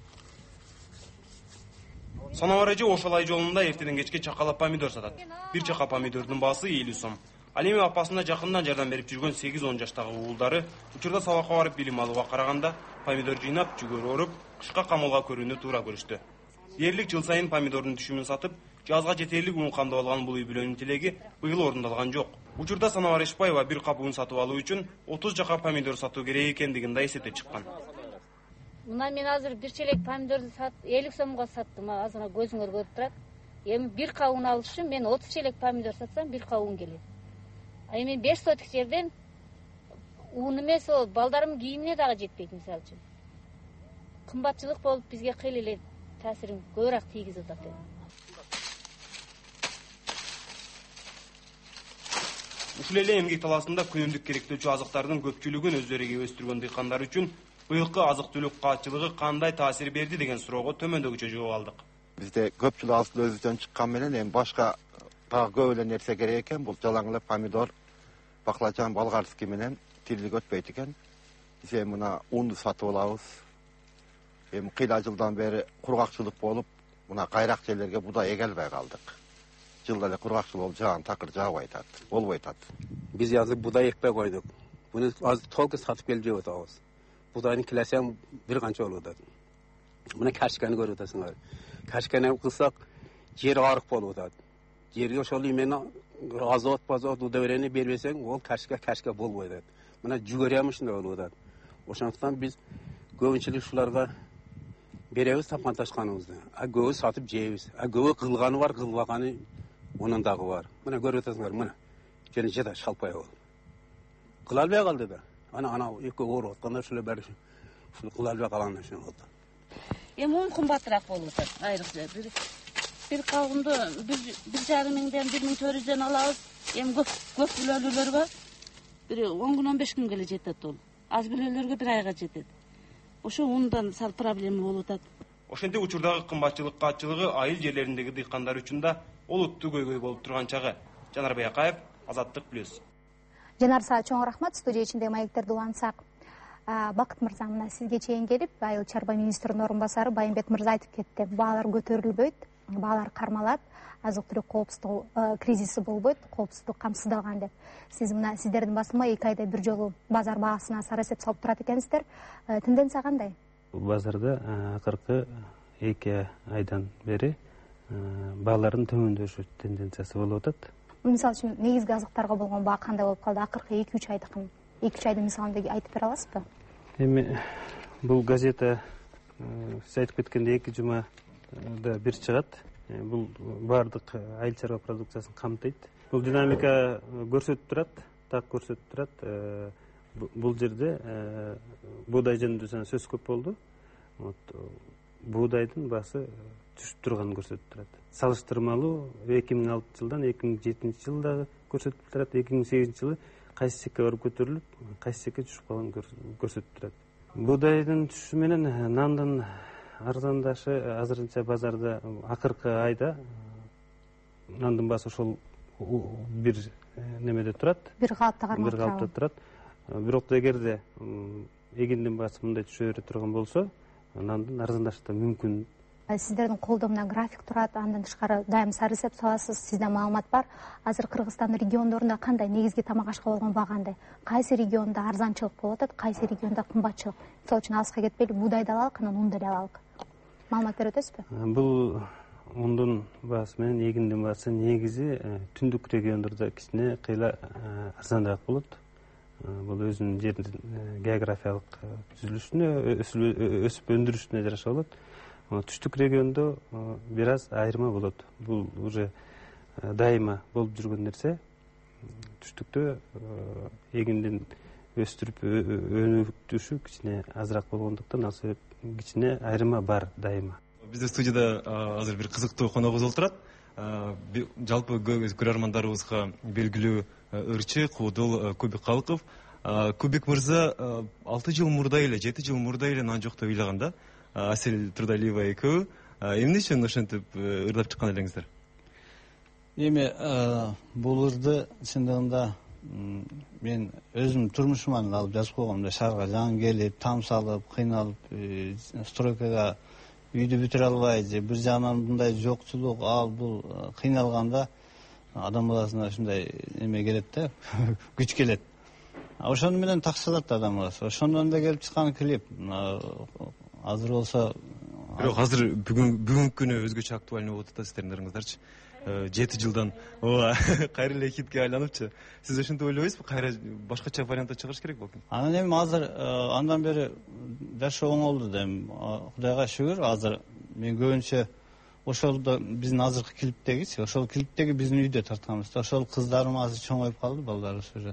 Санабар эже ошол ай жолунда эртеден кечке чакалап помидор сатат. Бир чака помидордун баасы элүү сом. Ал эми апасына жакындан жардам берип жүргөн сегиз он жаштагы уулдары учурда сабакка барып билим алууга караганда помидор жыйнап, жүгөрү оруп, кышка камылга көрүүнү туура көрүштү. Дээрлик жыл сайын помидордун түшүмүн сатып, жазга жетерлик un камдап алган бул үй бүлөнүн тилеги быйыл орундалган жок. Учурда Санабар Ишбаева бир кап un сатып алуу үчүн отуз жака помидор сатуу керек экендигин да эсептеп чыккан. Мына мен азыр бир челек помидорду сат элүү сомго саттым, азыр көзүңөр көрүп турат. Эми бир кап un алыш үчүн мен отуз челек помидор сатсам бир кап un келет. А эми беш сотук жерден un эмес, ол балдарымдын кийимине дагы жетпейт мисалы үчүн. Кымбатчылык болуп бизге кыйла эле таасирин көбүрөөк тийгизип атат. Ушул эле эмгек талаасында күнүмдүк керектөөчү азыктардын көпчүлүгүн өздөрү эгип өстүргөн дыйкандар үчүн быйылкы азык-түлүк каатчылыгы кандай таасир берди деген суроого төмөндөгүчө жооп алдык. Бизде көпчүлүк азык өзүнөн чыккан менен эми башка дагы көп эле нерсе керек экен. Бул жалаң эле помидор, баклажан, болгарский менен тирилик өтпөйт экен. Биз эми мына унду сатып алабыз. Эми кыйла жылдан бери кургакчылык болуп, мына кайрак жерлерге будай эге албай калдык. Жылда эле кургакчылык болуп, жаган такыр жаабай атат, болбой атат. Биз азыр будай экпей койдук. Буну азыр толук сатып келип жеп атабыз. Будайны килесең бир канча болуп атат. Мына кашканы көрүп атасыңар. кішкене кылсак жер арық болуп атат. Жерге ошол эмени азот базот удобрение бербесең, ол кашка кашка болбой атат. Мына жүгөрөм ушундай болуп атат. Ошондуктан биз көбүнчүлүк ушуларга беребиз тапканташканыбызды. А көбү сатып жейбиз. А көбү кылганы бар, кылбаганы онун дагы бар. Мына көрүп атасыңар, мына. Жана жада шалпай болуп. Кыла албай калды да. Ана ана эки ооруп атканда ушулар баары ушул кыла албай калган үчүн болду. Эми он кымбатыраак болуп атат. Айрыкча бир бир калгымды бир жарым миңден бир миң төрт жүздөн алабыз. Эми көп көп бүлөлүүлөр бар. Бир он күн он беш күнгө эле жетет ол. Аз бүлөлөргө бир айга жетет. Ошо ундан сал проблема болуп атат. Ошентип учурдагы кымбатчылык катчылыгы айыл жерлериндеги дыйкандар үчүн да олуттуу көйгөй болуп турган чагы. Жанар Баякаев, Азаттык плюс. Жанарса, чоң рахмат. Студия ичинде маектерди улантсак. Бакыт мырза, мына сизге чейин келип, айыл чарба министринин орун басары Байымбек мырза айтып кетти. Баалар көтөрүлбөйт, баалар кармалат, азык-түлүк коопсуздук кризиси болбойт, коопсуздук камсыздалган деп. Сиз мына сиздердин басылма эки айда бир жолу базар баасына сары эсеп салып турат экенсиздер. Тенденция кандай? Базарда акыркы эки айдан бери баалардын төмөндөшү тенденциясы болуп атат. Мисалы үчүн негизги азыктарга болгон баа кандай болуп калды? Акыркы эки үч айдыкын эки үч айдын мисалында айтып бере аласызбы? Эми бул газета сиз айтып кеткендей эки жумада бир чыгат. Бул баардык айыл чарба продукциясын камтыйт. Бул динамика көрсөтүп турат, так көрсөтүп турат. Бул жерде буудай жөнүндө сөз көп болду. Буудайдын баасы түшүп турганын көрсөтүп турат. Салыштырмалуу эки миң алтынчы жылдан эки миң жетинчи жылда көрсөтүп турат. эки миң сегизинчи жылы кайсысыкка барып көтөрүлүп, кайсысыкка түшүп калганын көрсөтүп турат. Буудайдын түшүшү менен нандын арзандашы азырынча базарда акыркы айда нандын баасы ошол бир немеде турат. Бир калыпта кармалып Бир калыпта турат. Бирок эгерде эгиндин баасы мындай түшө бере турган болсо, нандын арзандашы да мүмкүн. Сиздердин колдо мына график турат, андан тышкары дайым сары эсеп саласыз, сизде маалымат бар. Азыр Кыргызстандын региондорунда кандай негизги тамак ашка болгон баа кандай? Кайсы региондо арзанчылык болуп атат, кайсы региондо кымбатчылык? Мисалы үчүн алыска кетпейли, буудайды алалык, анан унду эле алалык. Маалымат бере өтөсүзбү? Бул ундун баасы менен эгиндин баасы негизи түндүк региондордо кичине кыйла арзаныраак болот. Бул өзүнүн жеринин географиялык түзүлүшүнө, өсүп өндүрүшүнө жараша болот. Түштүк региондо бир аз айырма болот. Бул уже дайыма болуп жүргөн нерсе. Түштүктө эгиндин өстүрүп өнүктүшү кичине азыраак болгондуктан ал себеп кичине айырма бар дайыма. Бизде студияда азыр бир кызыктуу коногубуз отурат. Жалпы көрөрмандарыбызга белгилүү ырчы, куудул Кубик Калыков. Кубик мырза алты жыл мурда эле, жети жыл мурда эле нан жок деп ыйлаган да. Асель Трудалиева экөө эмне үчүн ошентип ырдап чыккан элеңиздер? Эми бул ырды чындыгында мен өзүм турмушуман алып жазып койгом да, шаарга жаңы келип, там салып, кыйналып, стройкага үйдү бүтүрө албай, же бир жагынан мындай жокчулук, ал бул кыйналганда адам баласына ушундай эме келет да, күч келет. Ошону менен таксалат адам баласы. Ошондон да келип чыккан клип. Азыр болсо, бирок азыр бүгүн бүгүнкү күнү өзгөчө актуальный болуп атат сиздердин ырыңыздарчы. жети жылдан ооба кайра эле хитке айланыпчы. Сиз ошентип ойлойсузбу? Кайра башкача вариантта чыгыш керек балким. Анан эми азыр андан бери жашоо оңолду да, Кудайга шүгүр. Азыр мен көбүнчө ошолдо биздин азыркы клиптегичи, ошол клиптеги биздин үйдө тартканбыз да. Ошол кыздарым азыр чоңоюп калды, балдарыбыз уже.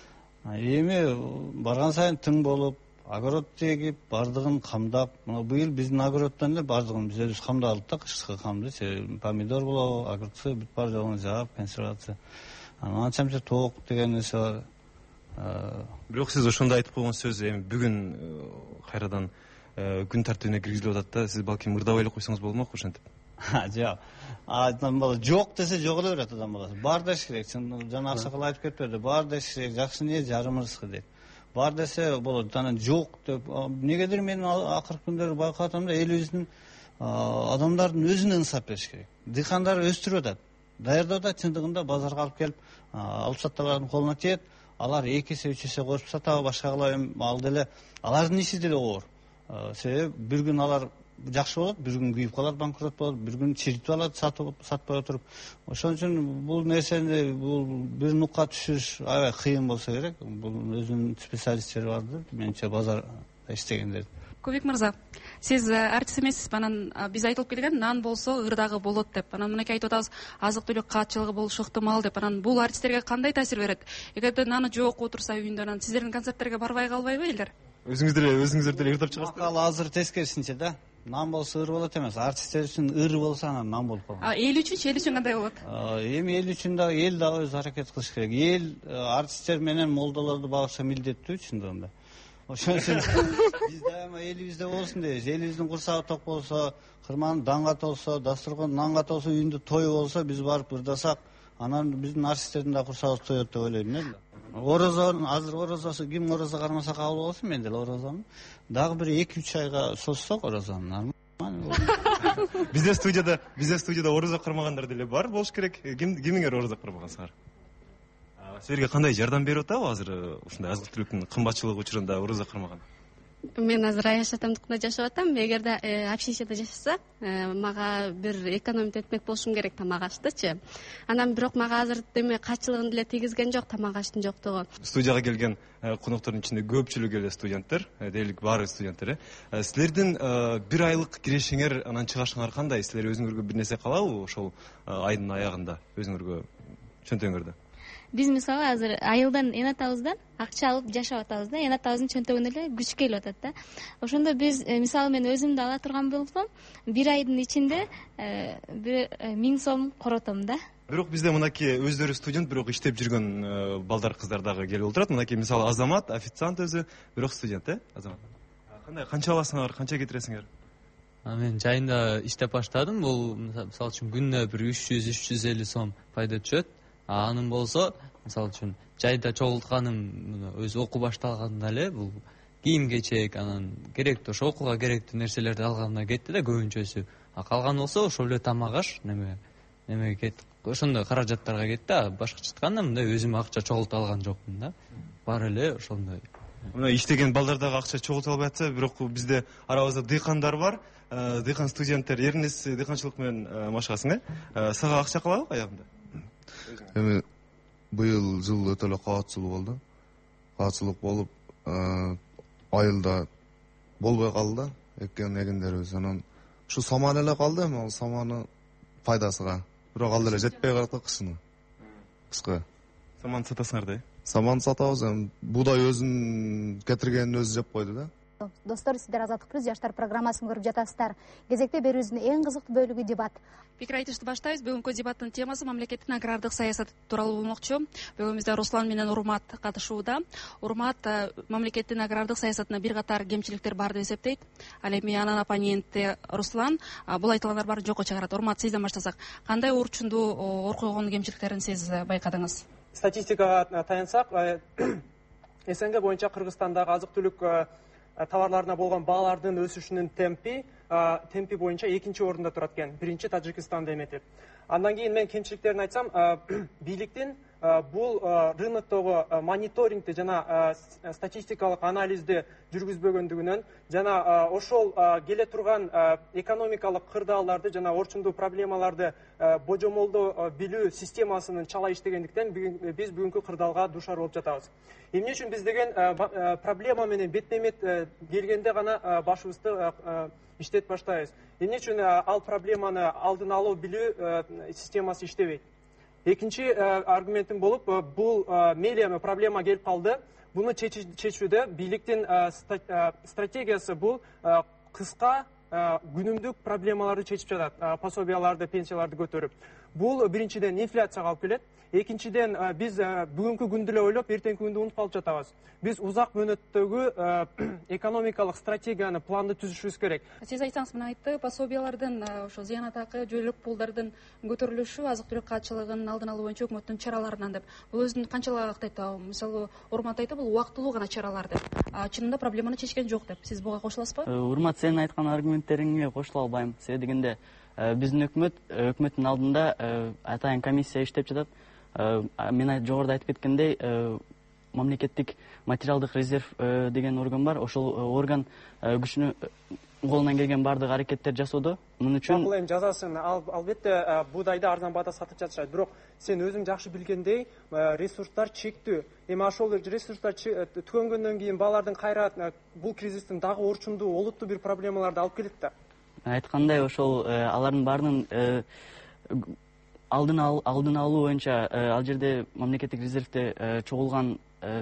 Эми барган сайын тың болуп, огород тегип, бардыгын камдап, мына быйыл биздин огороддон эле бардыгын биз өзүбүз камдадык да, кышкы камды, помидор болобу, огурцы, бүт бар жогун жаап, консервация. Анан анча-мынча тоок деген нерсе бар. Бирок сиз ошондо айтып койгон сөз эми бүгүн кайрадан күн тартибине киргизилип атат да, сиз балким ырдабай эле койсоңуз болмок ошентип. Жок. Адам бала жок десе жок эле берет адам баласы. Бар деш керек. Жана аксакал айтып кетпеди. Бар деш керек. Жакшы не жарым ырыскы дейт. Бар десе болот. Анан жок деп негедир мен акыркы күндөрү байкап атам да, элибиздин адамдардын өзүнө ынсап бериш керек. Дыйкандар өстүрүп атат. Даярдоодо чындыгында базарга алып келип, алып сатталардын колуна тиет. Алар эки эсе, үч эсе кошуп сатабы, башка кылабы, ал деле алардын иши деле оор. Себеби бир күн алар жакшы болот, бир күн күйүп калат, банкрот болот, бир күн чиритип алат, сатпай отуруп. Ошон үчүн бул нерсени бул бир нукка түшүрүш аябай кыйын болсо керек. Бул өзүнүн специалисттери барды, менимче базарда иштегендер. Кубик мырза, сиз артист эмессиз, анан биз айтылып келген нан болсо ырдагы болот деп. Анан мынакей айтып атабыз, азык түлүк каатчылыгы болушу ыктымал деп. Анан бул артисттерге кандай таасир берет? Эгерде наны жок отурса үйүндө, анан сиздердин концерттерге барбай калбайбы элдер? Өзүңүздөр эле өзүңүздөр деле ырдап чыгасыздар. Макал азыр тескерисинче да. Нан болсо ыр болот эмес. Артисттер үчүн ыр болсо анан нан болуп калат. А эл үчүнчү, эл үчүн кандай болот? Эми эл үчүн дагы эл дагы өз аракет кылыш керек. Эл артисттер менен молдолорду багышса милдеттүү чындыгында. Ошон үчүн биз дайыма элибизде болсун дейбиз. Элибиздин курсагы ток болсо, кырман данга толсо, дасторкон нанга толсо, үйүндө той болсо, биз барып ырдасак, анан биздин артисттердин да курсагы тоет деп ойлойм мен. Орозо азыр орозосу ким орозо кармаса кабыл болсун, мен деле орозомун. Дагы бир эки үч айга созсок орозону нормально. Бизде студияда, бизде студияда орозо кармагандар деле бар болуш керек. Ким кимиңер орозо кармагансыңар? Силерге кандай жардам берип атабы азыр ушундай азык түлүктүн кымбатчылыгы учурунда орозо кармаган? Мен азыр аяш атамдыкында жашап атам. Эгерде общежитиеде жашасак, мага бир экономить этмек болушум керек тамак аштычы. Анан бирок мага азыр деме качылыгын деле тийгизген жок тамак аштын жоктугу. Студияга келген коноктордун ичинде көпчүлүгү эле студенттер, дээрлик баары студенттер. Силердин бир айлык кирешиңер анан чыгашыңар кандай? Силер өзүңөргө бир нерсе калабы ошол айдын аягында өзүңөргө чөнтөгүңөрдө? Биз мисалы азыр айылдан эне атабыздан акча алып жашап атабыз да, эне атабыздын чөнтөгүнө эле күч келип атат да. Ошондо биз мисалы мен өзүмдү ала турган болсом, бир айдын ичинде бир миң сом коротом да. Бирок бизде мынакей өздөрү студент, бирок иштеп жүргөн балдар кыздар дагы келип отурат. Мынакей мисалы Азамат, официант өзү, бирок студент, э? Азамат. Кандай канча аласыңар, канча кетиресиңер? Мен жайында иштеп баштадым. Бул мисалы үчүн күнүнө бир үч жүз үч жүз элүү сом пайда түшөт. Анын болсо, мисалы үчүн жайда чогултканым өзү окуу башталганда эле бул кийим кечек, анан керектүү ошо окууга керектүү нерселерди алганда кетти да көбүнчөсү. А калган болсо ошол эле тамак аш, неме неме кетти. Ошондой каражаттарга кетти. А башкача айтканда мындай өзүм акча чогултуп алган жокмун да. Бар эле ошондой. Мына иштеген балдар дагы акча чогултуп албай атса, бирок бизде арабызда дыйкандар бар. Дыйкан студенттер, Эрнес дыйканчылык менен машыгасың, э? Сага акча калабы аягында? Эми быйыл жыл өтө эле каатчылык болду. Каатчылык болуп, айылда болбой калды да, эккен эгиндерибиз. Анан ушу саман эле калды, эми ал саманы пайдасыга. Бирок ал деле жетпей калат кышына. Кышка. Саман сатасыңар да? Саман сатабыз, эми буудай өзүн кетиргенин өзү жеп койду да. Достор, сиздер Азаттык плюс жаштар программасын көрүп жатасыздар. Кезекте берүүбүздүн эң кызыктуу бөлүгү дебат. Пикир айтышты баштайбыз. Бүгүнкү дебаттын темасы мамлекеттин агрардык саясаты тууралуу болмокчу. Бүгүн бизде Руслан менен Урмат катышууда. Урмат мамлекеттин агрардык саясатына бир катар кемчиликтер бар деп эсептейт. Ал эми анын оппоненти Руслан бул айтылгандар баарын жокко чыгарат. Урмат, сизден баштасак, кандай орчундуу ор койгон кемчиликтерин сиз байкадыңыз? Статистикага таянсак, СНГ боюнча Кыргызстандагы азык түлүк товарларына болгон баалардын өсүшүнүн темпи темпи боюнча экинчи орунда турат экен. Биринчи Тажикстанда эметет. Андан кийин мен кемчиликтерин айтсам, бийликтин бул рыноктогу мониторингди жана статистикалык анализди жүргүзбөгөндүгүнөн жана ошол келе турган экономикалык кырдаалдарды жана орчундуу проблемаларды божомолдоо билүү системасынын чала иштегендиктен биз бүгүнкү кырдаалга дуушар болуп жатабыз. Эмне үчүн биз деген проблема менен бетме бет келгенде гана башыбызды иштетип баштайбыз. Эмне үчүн ал проблеманы алдын алуу билүү системасы иштебейт? Экинчи аргументим болуп, бул мейли проблема келип калды. Буну чечүүдө бийликтин стратегиясы бул кыска күнүмдүк проблемаларды чечип жатат. Пособияларды, пенсияларды көтөрүп. Бул биринчиден инфляцияга алып келет. Экинчиден биз бүгүнкү күндү эле ойлоп, эртеңки күндү унутуп калып жатабыз. Биз узак мөөнөттөгү экономикалык стратегияны, планды түзүшүбүз керек. Сиз айтсаңыз, мына айтты, пособиялардын, ошо зыянат акы, жөлөк пулдардын көтөрүлүшү азык түлүк каатчылыгынын алдын алуу боюнча өкмөттүн чараларынан деп. Бул өзүн канчалык актайт? Мисалы, Урмат айтты, бул убактылуу гана чаралар деп. А чынында проблеманы чечкен жок деп. Сиз буга кошуласызбы? Урмат, сенин айткан аргументтериңе кошула албайм. Себеби дегенде, биздин өкмөт өкмөттүн алдында атайын комиссия иштеп жатат. Мен жогоруда айтып кеткендей, мамлекеттик материалдык резерв деген орган бар. Ошол орган күчүнө колунан келген баардык аракеттер жасоодо. Мун үчүн бул эми жазасын албетте буудайды арзан баада сатып жатышат, бирок сен өзүң жакшы билгендей ресурстар чектүү. Эми ошол ресурстар түгөнгөндөн кийин балдардын кайра бул кризистин дагы орчундуу, олуттуу бир проблемаларды алып келет да. Айткандай ошол алардын баарынын алдын алдын алуу боюнча ал жерде мамлекеттик резервде чогулган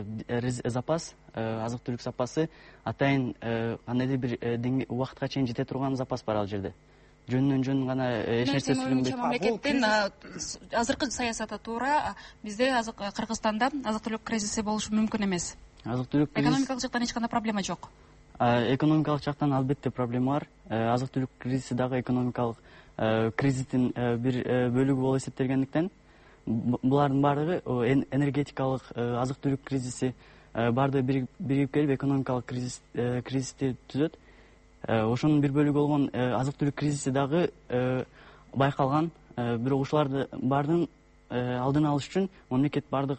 запас, азык түлүк запасы атайын кандайдыр бир убакытка чейин жете турган запас бар ал жерде. Жөнүнөн жөн гана эч нерсе сүрүнбөйт. Мамлекеттин азыркы саясаты туура бизде Кыргызстанда азык түлүк кризиси болушу мүмкүн эмес. Азык түлүк экономикалык жактан эч кандай проблема жок. Экономикалык жактан албетте проблема бар. Азык түлүк кризиси дагы экономикалык кризистин бир бөлүгү болуп эсептелгендиктен булардын баардыгы энергетикалык азык түлүк кризиси баардыгы биригип келип экономикалык кризисти түзөт. Ошонун бир бөлүгү болгон азык түлүк кризиси дагы байкалган. Бирок ушуларды баардыгын алдын алыш үчүн мамлекет баардык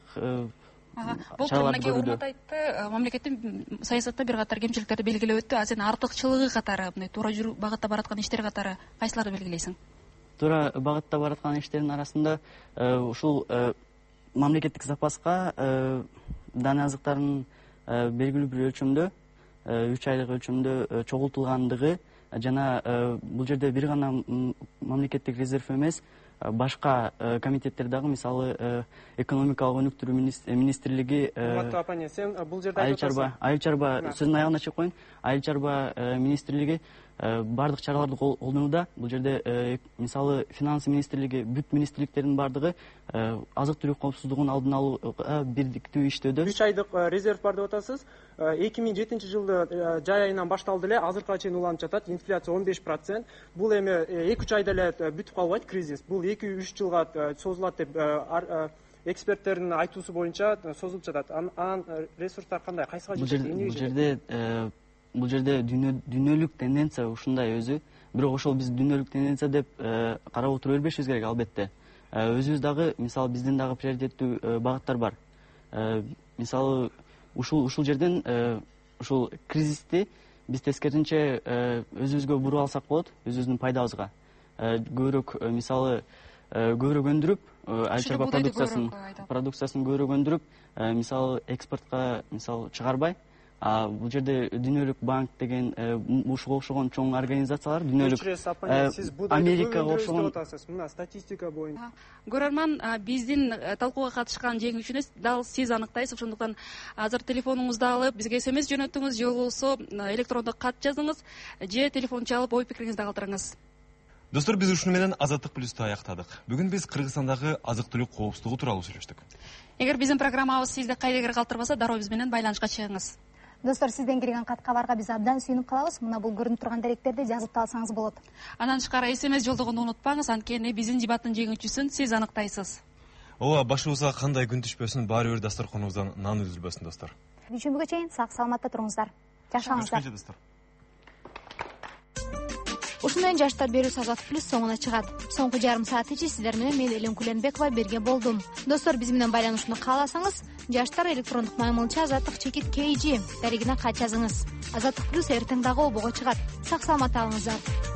чараларды көрүүдө. Урмат айтты, мамлекеттин саясатта бир катар кемчиликтерди белгилеп өттү. А сен артыкчылыгы катары, мындай туура жүрүү багытта бараткан иштер катары кайсыларды белгилейсиң? Туура багытта бараткан иштердин арасында ушул мамлекеттик запаска даны азыктарын белгилүү бир өлчөмдө, үч айлык өлчөмдө чогултулгандыгы жана бул жерде бир гана мамлекеттик резерв эмес, башка комитеттер дагы, мисалы экономикалык өнүктүрүү министрлиги, айыл чарба айыл чарба сөзүнүн аягына чыгып коеюн, айыл чарба министрлиги баардык чараларды колдонууда. Бул жерде мисалы финансы министрлиги, бүт министрликтердин баардыгы азык түлүк коопсуздугун алдын алууга бирдиктүү иштөөдө. үч айдык резерв бар деп атасыз. эки миң жетинчи жылды жай айынан башталды эле, азыркыга чейин уланып жатат. Инфляция он беш процент. Бул эми эки үч айда эле бүтүп калбайт кризис. Бул эки үч жылга созулат деп эксперттердин айтуусу боюнча созулуп жатат. Анан ресурстар кандай, кайсыга жетет? Бул жерде бул жерде дүйнөлүк тенденция ушундай өзү. Бирок ошол биз дүйнөлүк тенденция деп карап отура бербешибиз керек албетте. Өзүбүз дагы, мисалы биздин дагы приоритеттүү багыттар бар. Мисалы ушул ушул жерден ушул кризисти биз тескерисинче өзүбүзгө буруп алсак болот, өзүбүздүн пайдабызга. Көбүрөөк мисалы көбүрөөк өндүрүп, айыл чарба продукциясын продукциясын көбүрөөк өндүрүп, мисалы экспортко мисалы чыгарбай, бул жерде дүйнөлүк банк деген ушуга окшогон чоң организациялар, дүйнөлүк Америкага окшогон мына статистика боюнча. Көрөрман, биздин талкууга катышкан жеңүүчүнүз дал сиз аныктайсыз. Ошондуктан азыр телефонуңузду алып бизге смс жөнөтүңүз, же болбосо электрондук кат жазыңыз, же телефон чалып ой пикириңизди калтырыңыз. Достор, биз ушуну менен Азаттык плюсту аяктадык. Бүгүн биз Кыргызстандагы азык түлүк коопсуздугу тууралуу сүйлөштүк. Эгер биздин программабыз сизди кайдагер калтырбаса, дароо биз менен байланышка чыгыңыз. Достор, сизден келген кат кабарга биз абдан сүйүнүп калабыз. Мына бул көрүнүп турган деректерди жазып алсаңыз болот. Андан тышкары смс жолдогонду унутпаңыз, анткени биздин дебаттын жеңүүчүсүн сиз аныктайсыз. Ооба, башыбызга кандай күн түшпөсүн, баары бир дасторконубуздан нан үзүлбөсүн, достор. Дүйшөмбүгө чейин сак саламатта туруңуздар. Жашаңыздар. Ушуну менен жаштар берүүсү Азаттык плюс соңуна чыгат. Соңку жарым саат ичи сиздер менен мен Элен Куленбекова берге болдум. Достор, биз менен байланышууну кааласаңыз, жаштар электрондук маймылча азаттык чекит kg дарегине кат жазыңыз. Азаттык плюс эртең дагы обого чыгат. Сак саламатта болуңуздар.